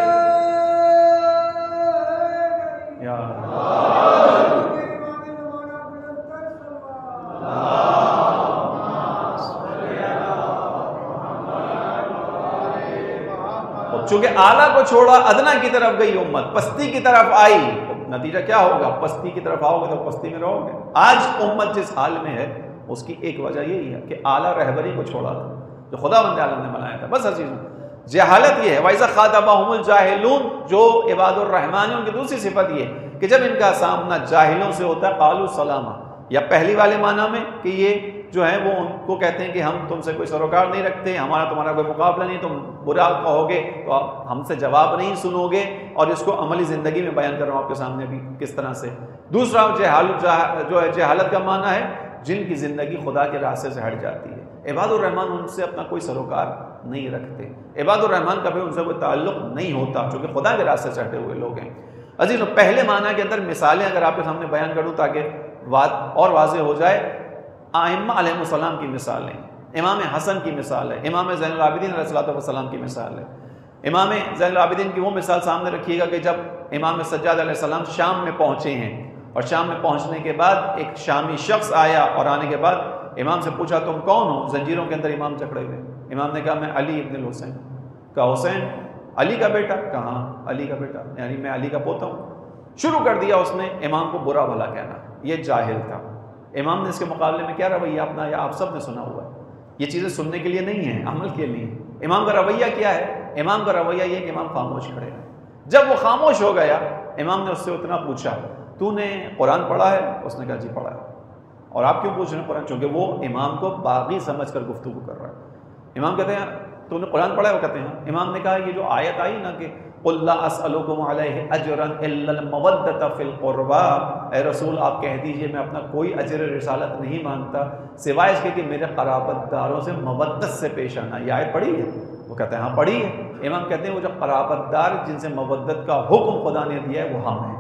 Speaker 3: چونکہ اعلیٰ کو چھوڑا، ادنا کی طرف گئی امت، پستی کی طرف آئی، نتیجہ کیا ہوگا؟ پستی کی طرف آؤ گے تو پستی میں رہو گے۔ آج امت جس حال میں ہے اس کی ایک وجہ یہی ہے کہ اعلیٰ رہبری کو چھوڑا تھا جو خداوند عالم نے بنایا تھا۔ بس عزیزوں، جہالت یہ ہے۔ وَإِذَا خَاطَبَهُمُ الْجَاهِلُونَ، جو عباد الرحمن ہیں ان کی دوسری صفت یہ ہے کہ جب ان کا سامنا جاہلوں سے ہوتا ہے قالوا سلاما، یا پہلی والے معنی میں کہ یہ جو ہے وہ ان کو کہتے ہیں کہ ہم تم سے کوئی سروکار نہیں رکھتے، ہمارا تمہارا کوئی مقابلہ نہیں، تم برا کہو گے تو آپ ہم سے جواب نہیں سنو گے، اور اس کو عملی زندگی میں بیان کر رہا ہوں آپ کے سامنے بھی کس طرح سے۔ دوسرا جو ہے جہالت کا معنی ہے جن کی زندگی خدا کے راستے سے ہٹ جاتی ہے۔ عباد الرحمن ان سے اپنا کوئی سروکار نہیں رکھتے، عباد الرحمن کا بھی ان سے کوئی تعلق نہیں ہوتا چونکہ خدا کے راستے سے ہٹے ہوئے لوگ ہیں۔ عزیزوں، پہلے معنی کے اندر مثالیں اگر آپ کے سامنے بیان کروں تاکہ بات اور واضح ہو جائے، ائمہ علیہ السلام کی مثالیں، امام حسن کی مثال ہے، امام زین العابدین علیہ السلام کی مثال ہے۔ امام زین العابدین کی وہ مثال سامنے رکھیے گا کہ جب امام سجاد علیہ السلام شام میں پہنچے ہیں، اور شام میں پہنچنے کے بعد ایک شامی شخص آیا اور آنے کے بعد امام سے پوچھا تم کون ہو؟ زنجیروں کے اندر امام جکڑے ہوئے۔ امام نے کہا میں علی ابن الحسین۔ کہا حسین علی کا بیٹا؟ کہا علی کا بیٹا، یعنی میں علی کا پوتا ہوں۔ شروع کر دیا اس نے امام کو برا بھلا کہنا، یہ جاہل تھا۔ امام نے اس کے مقابلے میں کیا رویہ اپنا، یا آپ سب نے سنا ہوا ہے، یہ چیزیں سننے کے لیے نہیں ہیں، عمل کے لیے۔ امام کا رویہ کیا ہے؟ امام کا رویہ یہ کہ امام خاموش کھڑے ہیں۔ جب وہ خاموش ہو گیا، امام نے اس سے اتنا پوچھا تو نے قرآن پڑھا ہے؟ اس نے کہا جی پڑھا ہے۔ اور آپ کیوں پوچھ رہے ہیں قرآن؟ چونکہ وہ امام کو باغی سمجھ کر گفتگو کر رہا ہے۔ امام کہتے ہیں تو نے قرآن پڑھا ہے؟ وہ کہتے ہیں امام نے کہا یہ جو آیت آئی نا کہ قُلْ لَا أَسْأَلُكُمْ عَلَيْهِ أَجْرًا إِلَّا الْمَوَدَّةَ فِي الْقُرْبَى، اے رسول آپ کہہ دیجئے میں اپنا کوئی اجر رسالت نہیں مانگتا سوائے اس کے کہ میرے قرابت داروں سے مودت سے پیش آنا۔ یہ آیت پڑھی ہے؟ وہ کہتے ہیں ہاں پڑھی ہے۔ امام کہتے ہیں وہ جو قرابت دار جن سے مودت کا حکم خدا نے دیا ہے وہ ہم ہیں۔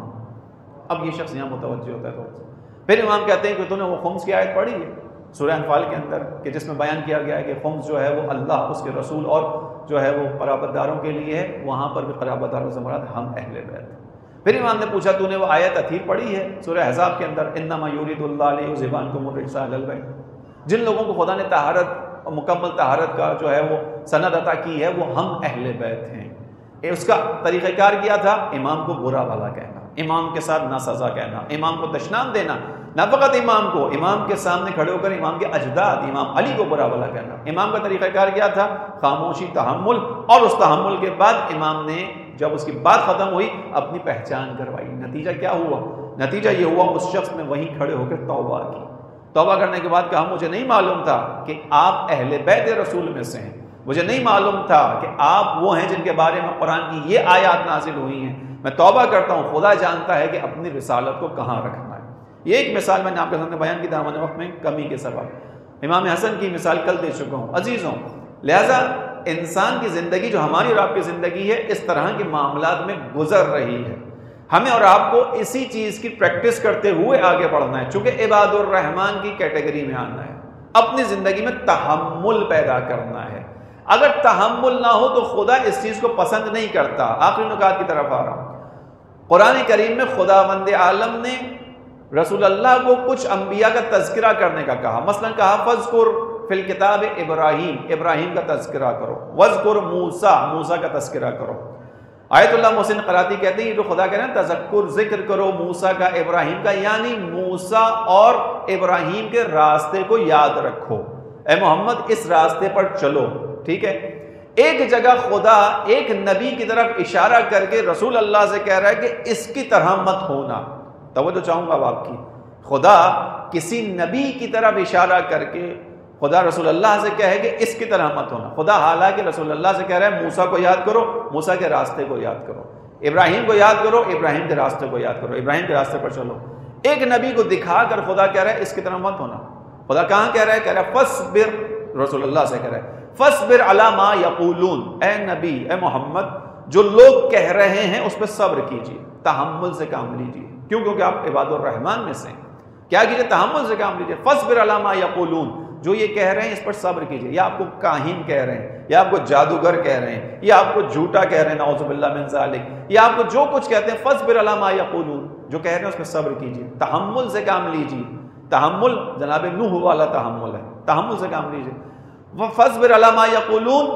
Speaker 3: اب یہ شخص یہاں متوجہ ہوتا ہے تھوڑا سا۔ پھر امام کہتے ہیں کہ تو نے وہ خمس کی آیت پڑھی ہے سورہ انفال کے اندر کہ جس میں بیان کیا گیا ہے کہ خمس جو ہے وہ اللہ، اس کے رسول اور جو ہے وہ قرابت داروں کے لیے ہے، وہاں پر بھی قرابت داروں سے مراد ہم اہل بیت۔ پھر امام نے پوچھا تو نے وہ آیت اثیر پڑھی ہے سورہ احزاب کے اندر انما یرید اللہ لیذھبعنکم الرجس اہل البیت؟ جن لوگوں کو خدا نے طہارت، مکمل طہارت کا جو ہے وہ سند عطا کی ہے وہ ہم اہل بیت ہیں۔ اس کا طریقہ کار کیا تھا امام کو برا بھلا کہنا، امام کے ساتھ ناسزا کہنا، امام کو دشنام دینا، نہ فقط امام کو، امام کے سامنے کھڑے ہو کر امام کے اجداد امام علی کو برا بھلا کہنا۔ امام کا طریقہ کار کیا تھا؟ خاموشی، تحمل، اور اس تحمل کے بعد امام نے جب اس کی بات ختم ہوئی اپنی پہچان کروائی۔ نتیجہ کیا ہوا؟ نتیجہ یہ ہوا اس شخص نے وہیں کھڑے ہو کر توبہ کی۔ توبہ کرنے کے بعد کہا مجھے نہیں معلوم تھا کہ آپ اہل بیت رسول میں سے ہیں، مجھے نہیں معلوم تھا کہ آپ وہ ہیں جن کے بارے میں قرآن کی یہ آیات نازل ہوئی ہیں، میں توبہ کرتا ہوں، خدا جانتا ہے کہ اپنی رسالت کو کہاں رکھنا ہے۔ یہ ایک مثال میں نے آپ کے سامنے بیان کی دامن وقت میں کمی کے سبب۔ امام حسن کی مثال کل دے چکا ہوں۔ عزیزوں، لہذا انسان کی زندگی جو ہماری اور آپ کی زندگی ہے اس طرح کے معاملات میں گزر رہی ہے، ہمیں اور آپ کو اسی چیز کی پریکٹس کرتے ہوئے آگے بڑھنا ہے، چونکہ عباد الرحمن کی کیٹیگری میں آنا ہے، اپنی زندگی میں تحمل پیدا کرنا ہے۔ اگر تحمل نہ ہو تو خدا اس چیز کو پسند نہیں کرتا۔ آخری نکات کی طرف آ رہا ہوں۔ قرآن کریم میں خداوند عالم نے رسول اللہ کو کچھ انبیاء کا تذکرہ کرنے کا کہا، مثلا کہا فذکر فی الکتاب ابراہیم، ابراہیم کا تذکرہ کرو، وذکر موسیٰ، موسیٰ کا تذکرہ کرو۔ آیت اللہ محسن قراتی کہتے ہیں یہ جو خدا کہہ رہے ہیں تذکر، ذکر کرو موسیٰ کا، ابراہیم کا، یعنی موسیٰ اور ابراہیم کے راستے کو یاد رکھو، اے محمد اس راستے پر چلو، ٹھیک ہے۔ ایک جگہ خدا ایک نبی کی طرف اشارہ کر کے رسول اللہ سے کہہ رہا ہے کہ اس کی طرح مت ہونا۔ توجہ چاہوں گا اب آپ کی، خدا کسی نبی کی طرف اشارہ کر کے خدا رسول اللہ سے کہے کہ اس کی طرح مت ہونا۔ خدا حالانکہ رسول اللہ سے کہہ رہا ہے موسیٰ کو یاد کرو، موسیٰ کے راستے کو یاد کرو، ابراہیم کو یاد کرو، ابراہیم کے راستے کو یاد کرو، ابراہیم کے راستے پر چلو۔ ایک نبی کو دکھا کر خدا کہہ رہا ہے اس کی طرح مت ہونا۔ خدا کہاں کہہ رہا ہے؟ کہہ رہا ہے فصبر، رسول اللہ سے کہہ رہا ہے فصبر علی ما یقولون، اے نبی، اے محمد، جو لوگ کہہ رہے ہیں اس پہ صبر کیجیے، تحمل سے کام لیجیے، کیوں؟ کیونکہ آپ عباد الرحمن میں سے ہیں۔ کیا کیجیے؟ تحمل سے کام لیجیے۔ فصبر علی ما یقولون، جو یہ کہہ رہے ہیں اس پر صبر کیجیے، یا آپ کو کاہن کہہ رہے ہیں، یا آپ کو جادوگر کہہ رہے ہیں، یا آپ کو جھوٹا کہہ رہے ہیں نعوذ باللہ من ذالک، یا آپ کو جو کچھ کہتے ہیں، فصبر علی ما یقولون، جو کہہ رہے ہیں اس پہ صبر کیجیے، تحمل سے کام لیجیے۔ تحمل جناب نوح والا تحمل ہے، تحمل سے کام لیجیے۔ فصبر علی ما یقولون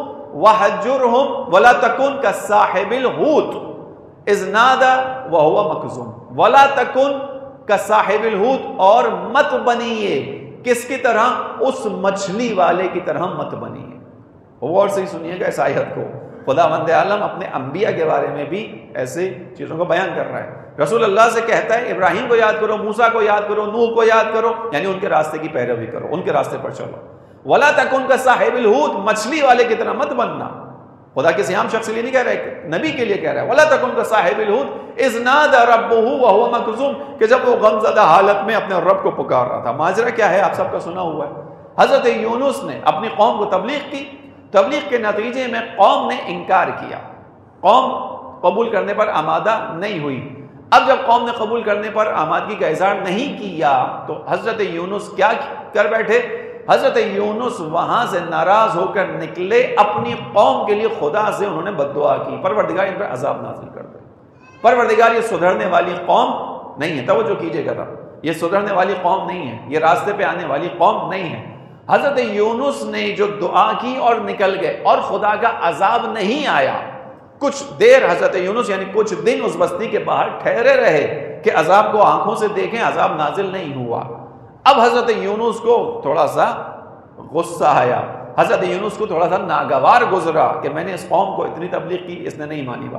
Speaker 3: وحجرہم ولا تکن کصاحب الحوت اذ نادى وهو مکظوم، ولا تکن کصاحب الحوت، اور مت بنیے کس کی طرح؟ اس مچھلی والے کی طرح مت بنیے۔ غور سے سنیے گا اس آیت کو، خداوند عالم اپنے انبیاء کے بارے میں بھی ایسے چیزوں کو بیان کر رہا ہے۔ رسول اللہ سے کہتا ہے ابراہیم کو یاد کرو، موسیٰ کو یاد کرو، نوح کو یاد کرو، یعنی ان کے راستے کی پیروی کرو، ان کے راستے پر چلو۔ ولا تکن کصاحب الحوت، مچھلی والے کی طرح مت بننا۔ خدا کسی عام شخص کے لیے نہیں کہہ رہا ہے، نبی کے لیے کہہ رہا ہے ولا تکن کصاحب الحوت اذ نادى ربه وهو مکظوم، کہ جب وہ غم زدہ حالت میں اپنے رب کو پکار رہا تھا۔ ماجرا کیا ہے آپ سب کا سنا ہوا ہے، حضرت یونس نے اپنی قوم کو تبلیغ کی، تبلیغ کے نتیجے میں قوم نے انکار کیا، قوم قبول کرنے پر آمادہ نہیں ہوئی۔ اب جب قوم نے قبول کرنے پر آمادگی کا اظہار نہیں کیا تو حضرت یونس کیا کر بیٹھے؟ حضرت یونس وہاں سے ناراض ہو کر نکلے، اپنی قوم کے لیے خدا سے انہوں نے بد دعا کی، پروردگار ان پر عذاب نازل کر دے۔ پروردگار یہ سدھرنے والی قوم نہیں ہے، توجہ کیجئے گا، یہ سدھرنے والی قوم نہیں ہے، یہ راستے پہ آنے والی قوم نہیں ہے۔ حضرت یونس نے جو دعا کی اور نکل گئے اور خدا کا عذاب نہیں آیا۔ کچھ دیر حضرت یونس یعنی کچھ دن اس بستی کے باہر ٹھہرے رہے کہ عذاب کو آنکھوں سے دیکھیں، عذاب نازل نہیں ہوا۔ اب حضرت یونس کو تھوڑا سا غصہ آیا، حضرت یونس کو تھوڑا سا ناگوار گزرا کہ میں نے اس قوم کو اتنی تبلیغ کی، اس نے نہیں مانی بات۔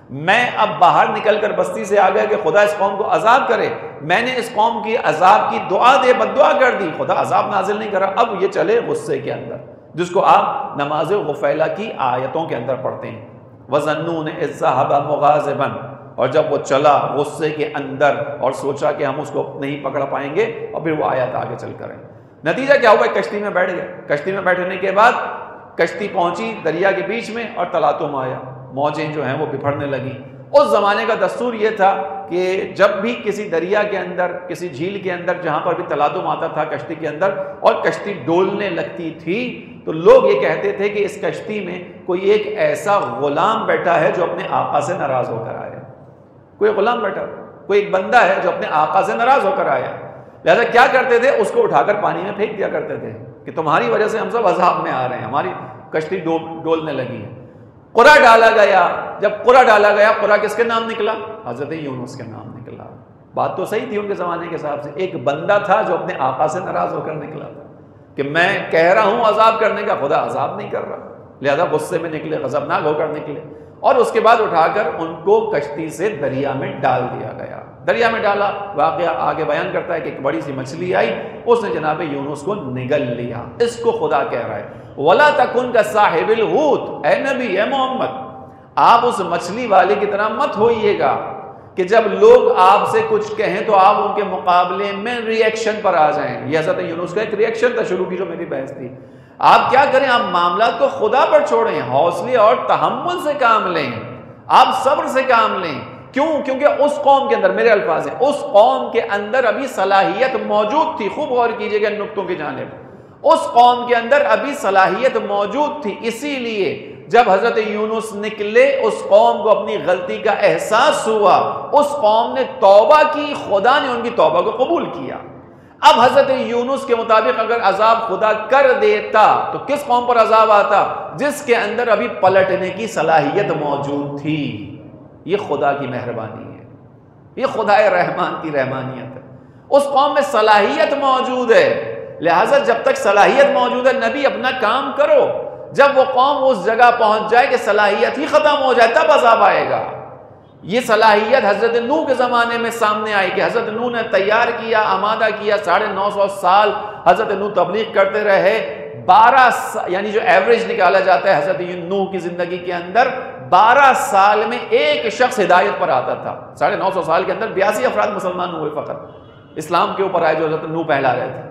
Speaker 3: میں اب باہر نکل کر بستی سے آ گیا کہ خدا اس قوم کو عذاب کرے، میں نے اس قوم کی عذاب کی دعا دے بد دعا کر دی، خدا عذاب نازل نہیں کرا، اب یہ چلے غصے کے اندر، جس کو آپ نماز غفیلہ کی آیتوں کے اندر پڑھتے ہیں، وَظَنُّونَ إِذْ ذَهَبَ مُغَاضِبًا، اور جب وہ چلا غصے کے اندر اور سوچا کہ ہم اس کو نہیں پکڑ پائیں گے، اور پھر وہ آیت آگے چل کر نتیجہ کیا ہوا؟ کشتی میں بیٹھ گئے، کشتی میں بیٹھنے کے بعد کشتی پہنچی دریا کے بیچ میں اور تلاطم آیا، موجیں جو ہیں وہ بپھرنے لگی۔ اس زمانے کا دستور یہ تھا کہ جب بھی کسی دریا کے اندر، کسی جھیل کے اندر جہاں پر بھی تلاطم آتا تھا کشتی کے اندر اور کشتی ڈولنے لگتی تھی، تو لوگ یہ کہتے تھے کہ اس کشتی میں کوئی ایک ایسا غلام بیٹھا ہے جو اپنے آقا سے ناراض ہو کر آیا، کوئی غلام بیٹھا، کوئی ایک بندہ ہے جو اپنے آقا سے ناراض ہو کر آیا۔ لہذا کیا کرتے تھے؟ اس کو اٹھا کر پانی میں پھینک دیا کرتے تھے کہ تمہاری وجہ سے ہم سب عذاب میں آ رہے ہیں، ہماری کشتی ڈولنے لگی ہے۔ قرہ ڈالا گیا، جب قرہ ڈالا گیا، قرہ کس کے نام نکلا؟ حضرت یونس کے نام نکلا۔ بات تو صحیح تھی ان کے زمانے کے حساب سے، ایک بندہ تھا جو اپنے آقا سے ناراض ہو کر نکلا تھا کہ میں کہہ رہا ہوں عذاب کرنے کا، خدا عذاب نہیں کر رہا، لہذا غصے میں نکلے، غضبناک ہو کر نکلے، اور اس کے بعد اٹھا کر ان کو کشتی سے دریا میں ڈال دیا گیا۔ دریا میں ڈالا، واقعہ آگے بیان کرتا ہے کہ ایک بڑی سی مچھلی آئی، اس نے جناب یونس کو نگل لیا۔ اس کو خدا کہہ رہا ہے وَلَا تَكُنْ كَصَاحِبِ الْحُوتِ، اے نبی، اے محمد، آپ اس مچھلی والے کی طرح مت ہوئیے گا کہ جب لوگ آپ سے کچھ کہیں تو آپ ان کے مقابلے میں ریئیکشن پر آ جائیں۔ یہ حضرت یونس کا ایک ریئیکشن تھا شروع کی جو میری بحث تھی۔ آپ کیا کریں؟ آپ معاملات کو خدا پر چھوڑیں، حوصلے اور تحمل سے کام لیں، آپ صبر سے کام لیں۔ کیوں؟ کیونکہ اس قوم کے اندر، میرے الفاظ ہیں، اس قوم کے اندر ابھی صلاحیت موجود تھی۔ خوب غور کیجئے گا نقطوں کی جانب، اس قوم کے اندر ابھی صلاحیت موجود تھی، اسی لیے جب حضرت یونس نکلے اس قوم کو اپنی غلطی کا احساس ہوا، اس قوم نے توبہ کی، خدا نے ان کی توبہ کو قبول کیا۔ اب حضرت یونس کے مطابق اگر عذاب خدا کر دیتا تو کس قوم پر عذاب آتا؟ جس کے اندر ابھی پلٹنے کی صلاحیت موجود تھی۔ یہ خدا کی مہربانی ہے، یہ خدا رحمان کی رحمانیت ہے۔ اس قوم میں صلاحیت موجود ہے، لہٰذا جب تک صلاحیت موجود ہے نبی اپنا کام کرو، جب وہ قوم اس جگہ پہنچ جائے کہ صلاحیت ہی ختم ہو جائے تب عذاب آئے گا۔ یہ صلاحیت حضرت نوح کے زمانے میں سامنے آئی کہ حضرت نوح نے تیار کیا، آمادہ کیا، 950 سال حضرت نوح تبلیغ کرتے رہے۔ 12 یعنی جو ایوریج نکالا جاتا ہے حضرت نوح کی زندگی کے اندر، 12 سال میں ایک شخص ہدایت پر آتا تھا۔ 950 سال کے اندر 82 افراد مسلمان ہوئے فقط، اسلام کے اوپر آئے جو حضرت نوح پہلا رہے تھے۔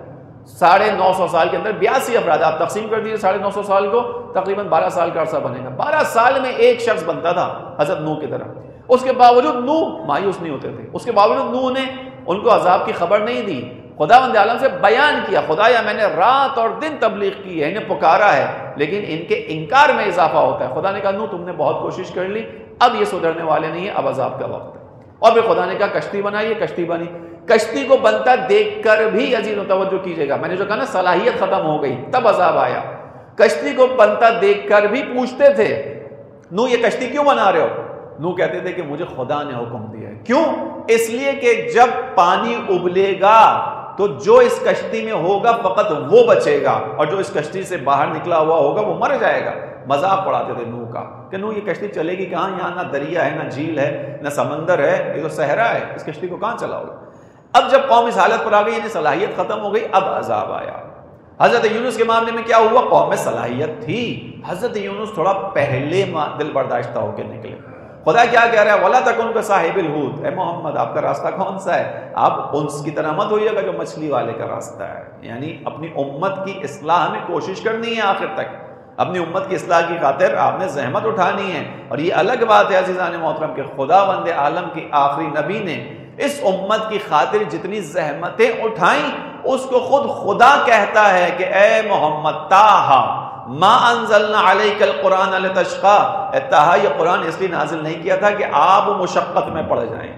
Speaker 3: 950 سال کے اندر 82 افراد، آپ تقسیم کر دیجیے 950 سال کو، تقریباً 12 سال کا عرصہ بنے گا۔ 12 سال میں ایک شخص بنتا تھا حضرت نوح کی طرح۔ اس کے باوجود نوح مایوس نہیں ہوتے تھے، اس کے باوجود نوح نے ان کو عذاب کی خبر نہیں دی، خداوند عالم سے بیان کیا، خدایا میں نے رات اور دن تبلیغ کی ہے، انہیں پکارا ہے، لیکن ان کے انکار میں اضافہ ہوتا ہے۔ خدا نے کہا نوح تم نے بہت کوشش کر لی، اب یہ سدھرنے والے نہیں ہیں، اب عذاب کا وقت ہے۔ اور پھر خدا نے کہا کشتی بنائیے، کشتی بنی۔ کشتی کو بنتا دیکھ کر بھی عزیز و توجہ کیجیے گا، میں نے جو کہا نا صلاحیت ختم ہو گئی تب عذاب آیا۔ کشتی کو بنتا دیکھ کر بھی پوچھتے تھے نوح یہ کشتی کیوں بنا رہے ہو؟ نوح کہتے تھے کہ مجھے خدا نے حکم دیا ہے۔ کیوں؟ اس لیے کہ جب پانی ابلے گا تو جو اس کشتی میں ہوگا فقط وہ بچے گا، اور جو اس کشتی سے باہر نکلا ہوا ہوگا وہ مر جائے گا۔ مذاق اڑاتے تھے نوح کا کہ نوح یہ کشتی چلے گی کہاں؟ یہاں نہ دریا ہے، نہ جھیل ہے، نہ سمندر ہے، یہ تو صحرا ہے، اس کشتی کو کہاں چلاؤ گے؟ اب جب قوم اس حالت پر آ گئی، یعنی صلاحیت ختم ہو گئی، اب عذاب آیا۔ حضرت یونس کے معاملے میں کیا ہوا؟ قوم میں صلاحیت تھی، حضرت یونس تھوڑا پہلے دل برداشتہ ہو کے نکلے۔ خدا کیا کہہ رہا ہے؟ وَلَا تَكُنْ كَصَاحِبِ الْحُوتِ، اے محمد آپ کا راستہ کون سا ہے؟ آپ انس کی طرح مت ہوئیے گا جو مچھلی والے کا راستہ ہے، یعنی اپنی امت کی اصلاح میں کوشش کرنی ہے آخر تک، اپنی امت کی اصلاح کی خاطر آپ نے زحمت اٹھانی ہے۔ اور یہ الگ بات ہے عزیزان محترم کہ خداوند عالم کی آخری نبی نے اس امت کی خاطر جتنی زحمتیں اٹھائیں اس کو خود خدا کہتا ہے کہ اے محمد طٰہٰ ما انزلنا علیک القرآن لتشقیٰ، اے طٰہٰ یہ قرآن اس لیے نازل نہیں کیا تھا کہ آپ مشقت میں پڑ جائیں،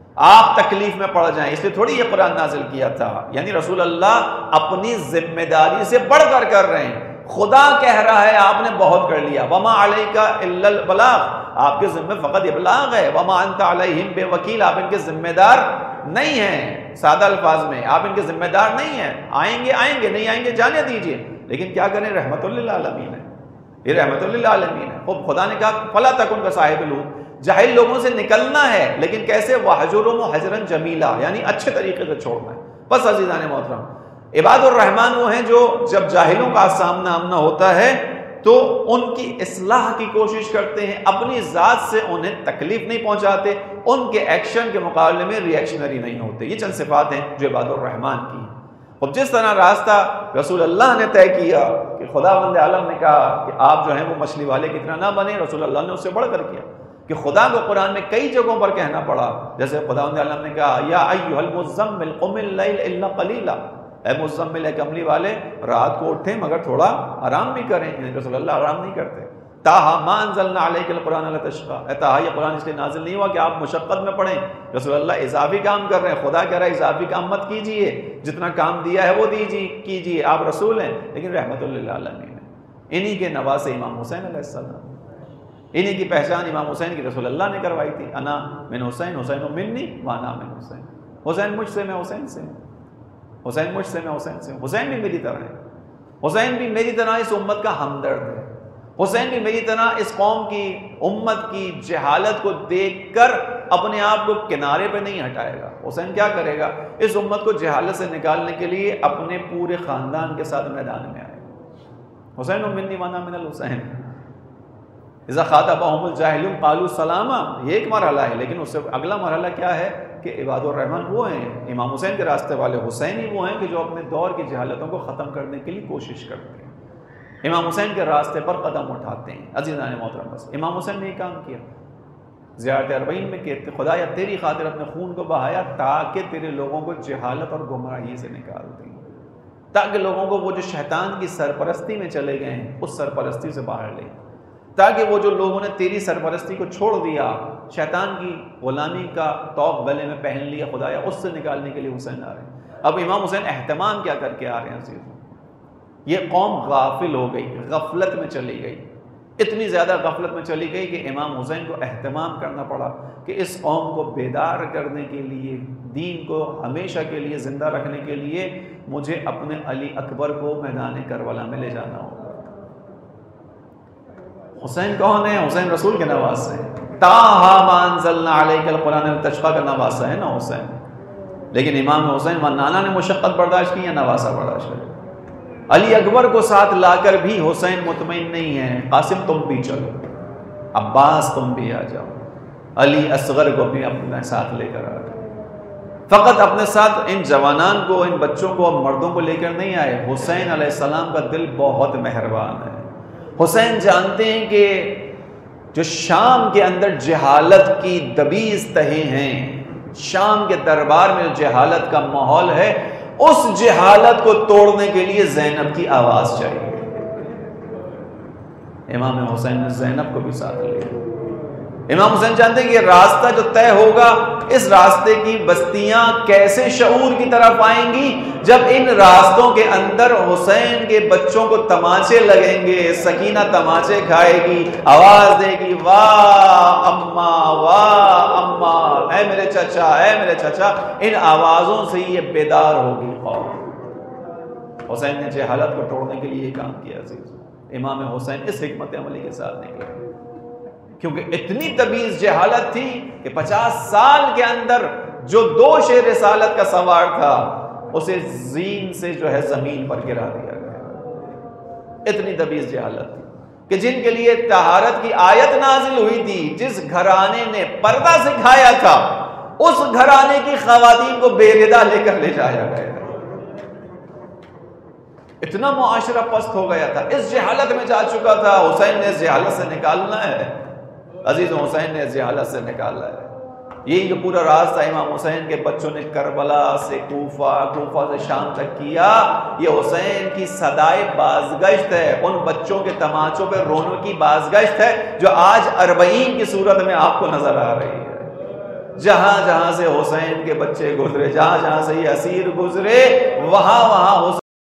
Speaker 3: آپ تکلیف میں پڑ جائیں، اس لیے تھوڑی یہ قرآن نازل کیا تھا۔ یعنی رسول اللہ اپنی ذمہ داری سے بڑھ کر رہے ہیں، خدا کہہ رہا ہے آپ نے بہت کر لیا، وما علیک الا البلاغ، آپ کے ذمہ فقط ابلاغ ہے، وما انت علیہم بوکیل، آپ ان کے ذمہ دار نہیں ہیں۔ سادہ الفاظ میں آپ ان کے ذمہ دار نہیں ہیں، آئیں گے نہیں آئیں گے جانے دیجئے، لیکن کیا کریں؟ رحمت للعالمین ہے، یہ رحمت للعالمین ہے۔ خدا نے کہا فلا تکن کصاحب الحوت، جاہل لوگوں سے نکلنا ہے، لیکن کیسے؟ وَحْجُرْهُمْ حَجْرًا جَمِيلًا، یعنی اچھے طریقے سے چھوڑنا ہے۔ بس عزیزان محترم، عباد الرحمن وہ ہیں جو جب جاہلوں کا سامنا آمنا ہوتا ہے تو ان کی اصلاح کی کوشش کرتے ہیں، اپنی ذات سے انہیں تکلیف نہیں پہنچاتے، ان کے ایکشن کے مقابلے میں ری ایکشنری نہیں ہوتے۔ یہ چند صفات ہیں جو عباد الرحمن کی ہیں۔ اور جس طرح راستہ رسول اللہ نے طے کیا کہ خداوند عالم نے کہا کہ آپ جو ہیں وہ مچھلی والے کی طرح نہ بنے، رسول اللہ نے اس سے بڑھ کر کیا کہ خدا کو قرآن میں کئی جگہوں پر کہنا پڑا، جیسے خداوند عالم نے کہا یا ایھا المزمل قم اللیل الا قلیلا، اے مزمل، اے کملی والے، رات کو اٹھیں مگر تھوڑا آرام بھی کریں۔ یعنی رسول اللہ آرام نہیں کرتے۔ تاہا ما انزلنا علیک القرآن لتشقی، اے تاہا یہ قرآن اس لیے نازل نہیں ہوا کہ آپ مشقت میں پڑھیں۔ رسول اللہ اضافی کام کر رہے ہیں، خدا کہہ رہا ہے اضافی کام مت کیجئے، جتنا کام دیا ہے وہ کیجئے، آپ رسول ہیں لیکن رحمت للعالمین ہیں۔ انہی کے نواسے امام حسین علیہ السلام، انہی کی پہچان امام حسین کی رسول اللہ نے کروائی تھی، انا من حسین حسین منی وانا من حسین، حسین مجھ سے میں حسین سے، حسین مجھ سے میں حسین سے، حسین بھی میری طرح ہے، حسین بھی میری طرح اس امت کا ہمدرد ہے، حسین بھی میری طرح اس قوم کی، امت کی جہالت کو دیکھ کر اپنے آپ کو کنارے پہ نہیں ہٹائے گا۔ حسین کیا کرے گا؟ اس امت کو جہالت سے نکالنے کے لیے اپنے پورے خاندان کے ساتھ میدان میں آئے گا۔ حسین منی وانا من الحسین، اذا خاطبهم الجاہلون قالوا سلاما، یہ ایک مرحلہ ہے، لیکن اس سے اگلا مرحلہ کیا ہے کہ عباد الرحمن وہ ہیں، امام حسین کے راستے والے حسین ہی وہ ہیں کہ جو اپنے دور کی جہالتوں کو ختم کرنے کے لیے کوشش کرتے ہیں، امام حسین کے راستے پر قدم اٹھاتے ہیں۔ عزیزان محترم، بس امام حسین نے یہ کام کیا، زیارت اربعین میں کہ خدایا تیری خاطر اپنے خون کو بہایا تاکہ تیرے لوگوں کو جہالت اور گمراہی سے نکال دیں، تاکہ لوگوں کو وہ جو شیطان کی سرپرستی میں چلے گئے ہیں اس سرپرستی سے باہر لیں، تاکہ وہ جو لوگوں نے تیری سرپرستی کو چھوڑ دیا، شیطان کی غلامی کا توق گلے میں پہن لیا، خدایا اس سے نکالنے کے لیے حسین آ رہے ہیں۔ اب امام حسین اہتمام کیا کر کے آ رہے ہیں عزیزوں؟ یہ قوم غافل ہو گئی، غفلت میں چلی گئی، اتنی زیادہ غفلت میں چلی گئی کہ امام حسین کو اہتمام کرنا پڑا کہ اس قوم کو بیدار کرنے کے لیے، دین کو ہمیشہ کے لیے زندہ رکھنے کے لیے مجھے اپنے علی اکبر کو میدان کربلا میں لے جانا ہوگا۔ حسین کون ہے؟ حسین رسول کے نواسے ہیں، تاہا ما انزلنا علیک القرآن لتشقی کا نواسا ہے نا حسین، لیکن امام حسین و نانا نے مشقت برداشت کی یا نواسا برداشت کیا؟ علی اکبر کو ساتھ لا کر بھی حسین مطمئن نہیں ہے، قاسم تم بھی چلو، عباس تم بھی آ جاؤ، علی اصغر کو بھی اپنے ساتھ لے کر آ جاؤ۔ فقط اپنے ساتھ ان جوانان کو، ان بچوں کو، مردوں کو لے کر نہیں آئے، حسین علیہ السلام کا دل بہت مہربان ہے۔ حسین جانتے ہیں کہ جو شام کے اندر جہالت کی دبیز تہے ہیں، شام کے دربار میں جہالت کا ماحول ہے، اس جہالت کو توڑنے کے لیے زینب کی آواز چاہیے۔ امام حسین نے زینب کو بھی ساتھ لیا۔ امام حسین جانتے ہیں کہ یہ راستہ جو طے ہوگا، اس راستے کی بستیاں کیسے شعور کی طرف آئیں گی جب ان راستوں کے اندر حسین کے بچوں کو تماچے لگیں گے، سکینہ تماچے کھائے گی، آواز دے گی واہ اماں واہ اماں، اے میرے چچا اے میرے چچا، ان آوازوں سے یہ بیدار ہوگی قوم۔ حسین نے جہالت کو توڑنے کے لیے یہ کام کیا عزیز۔ امام حسین اس حکمت عملی کے ساتھ نکلے، کیونکہ اتنی تمیز جہالت تھی کہ 50 سال کے اندر جو دوش رسالت کا سوار تھا اسے زین سے جو ہے زمین پر گرا دیا گیا۔ اتنی تمیز جہالت تھی کہ جن کے لیے طہارت کی آیت نازل ہوئی تھی، جس گھرانے نے پردہ سکھایا تھا، اس گھرانے کی خواتین کو بے ردا لے کر لے جایا گیا۔ اتنا معاشرہ پست ہو گیا تھا، اس جہالت میں جا چکا تھا۔ حسین نے اس جہالت سے نکالنا ہے عزیز، حسین نے اس جہالت سے نکالا ہے۔ یہی جو پورا راستہ امام حسین کے بچوں نے کربلا سے کوفہ، کوفہ سے شام تک کیا، یہ حسین کی صدائے بازگشت ہے، ان بچوں کے تماچوں پہ رونے کی بازگشت ہے جو آج 40 کی صورت میں آپ کو نظر آ رہی ہے۔ جہاں جہاں سے حسین کے بچے گزرے، جہاں جہاں سے یہ اسیر گزرے، وہاں وہاں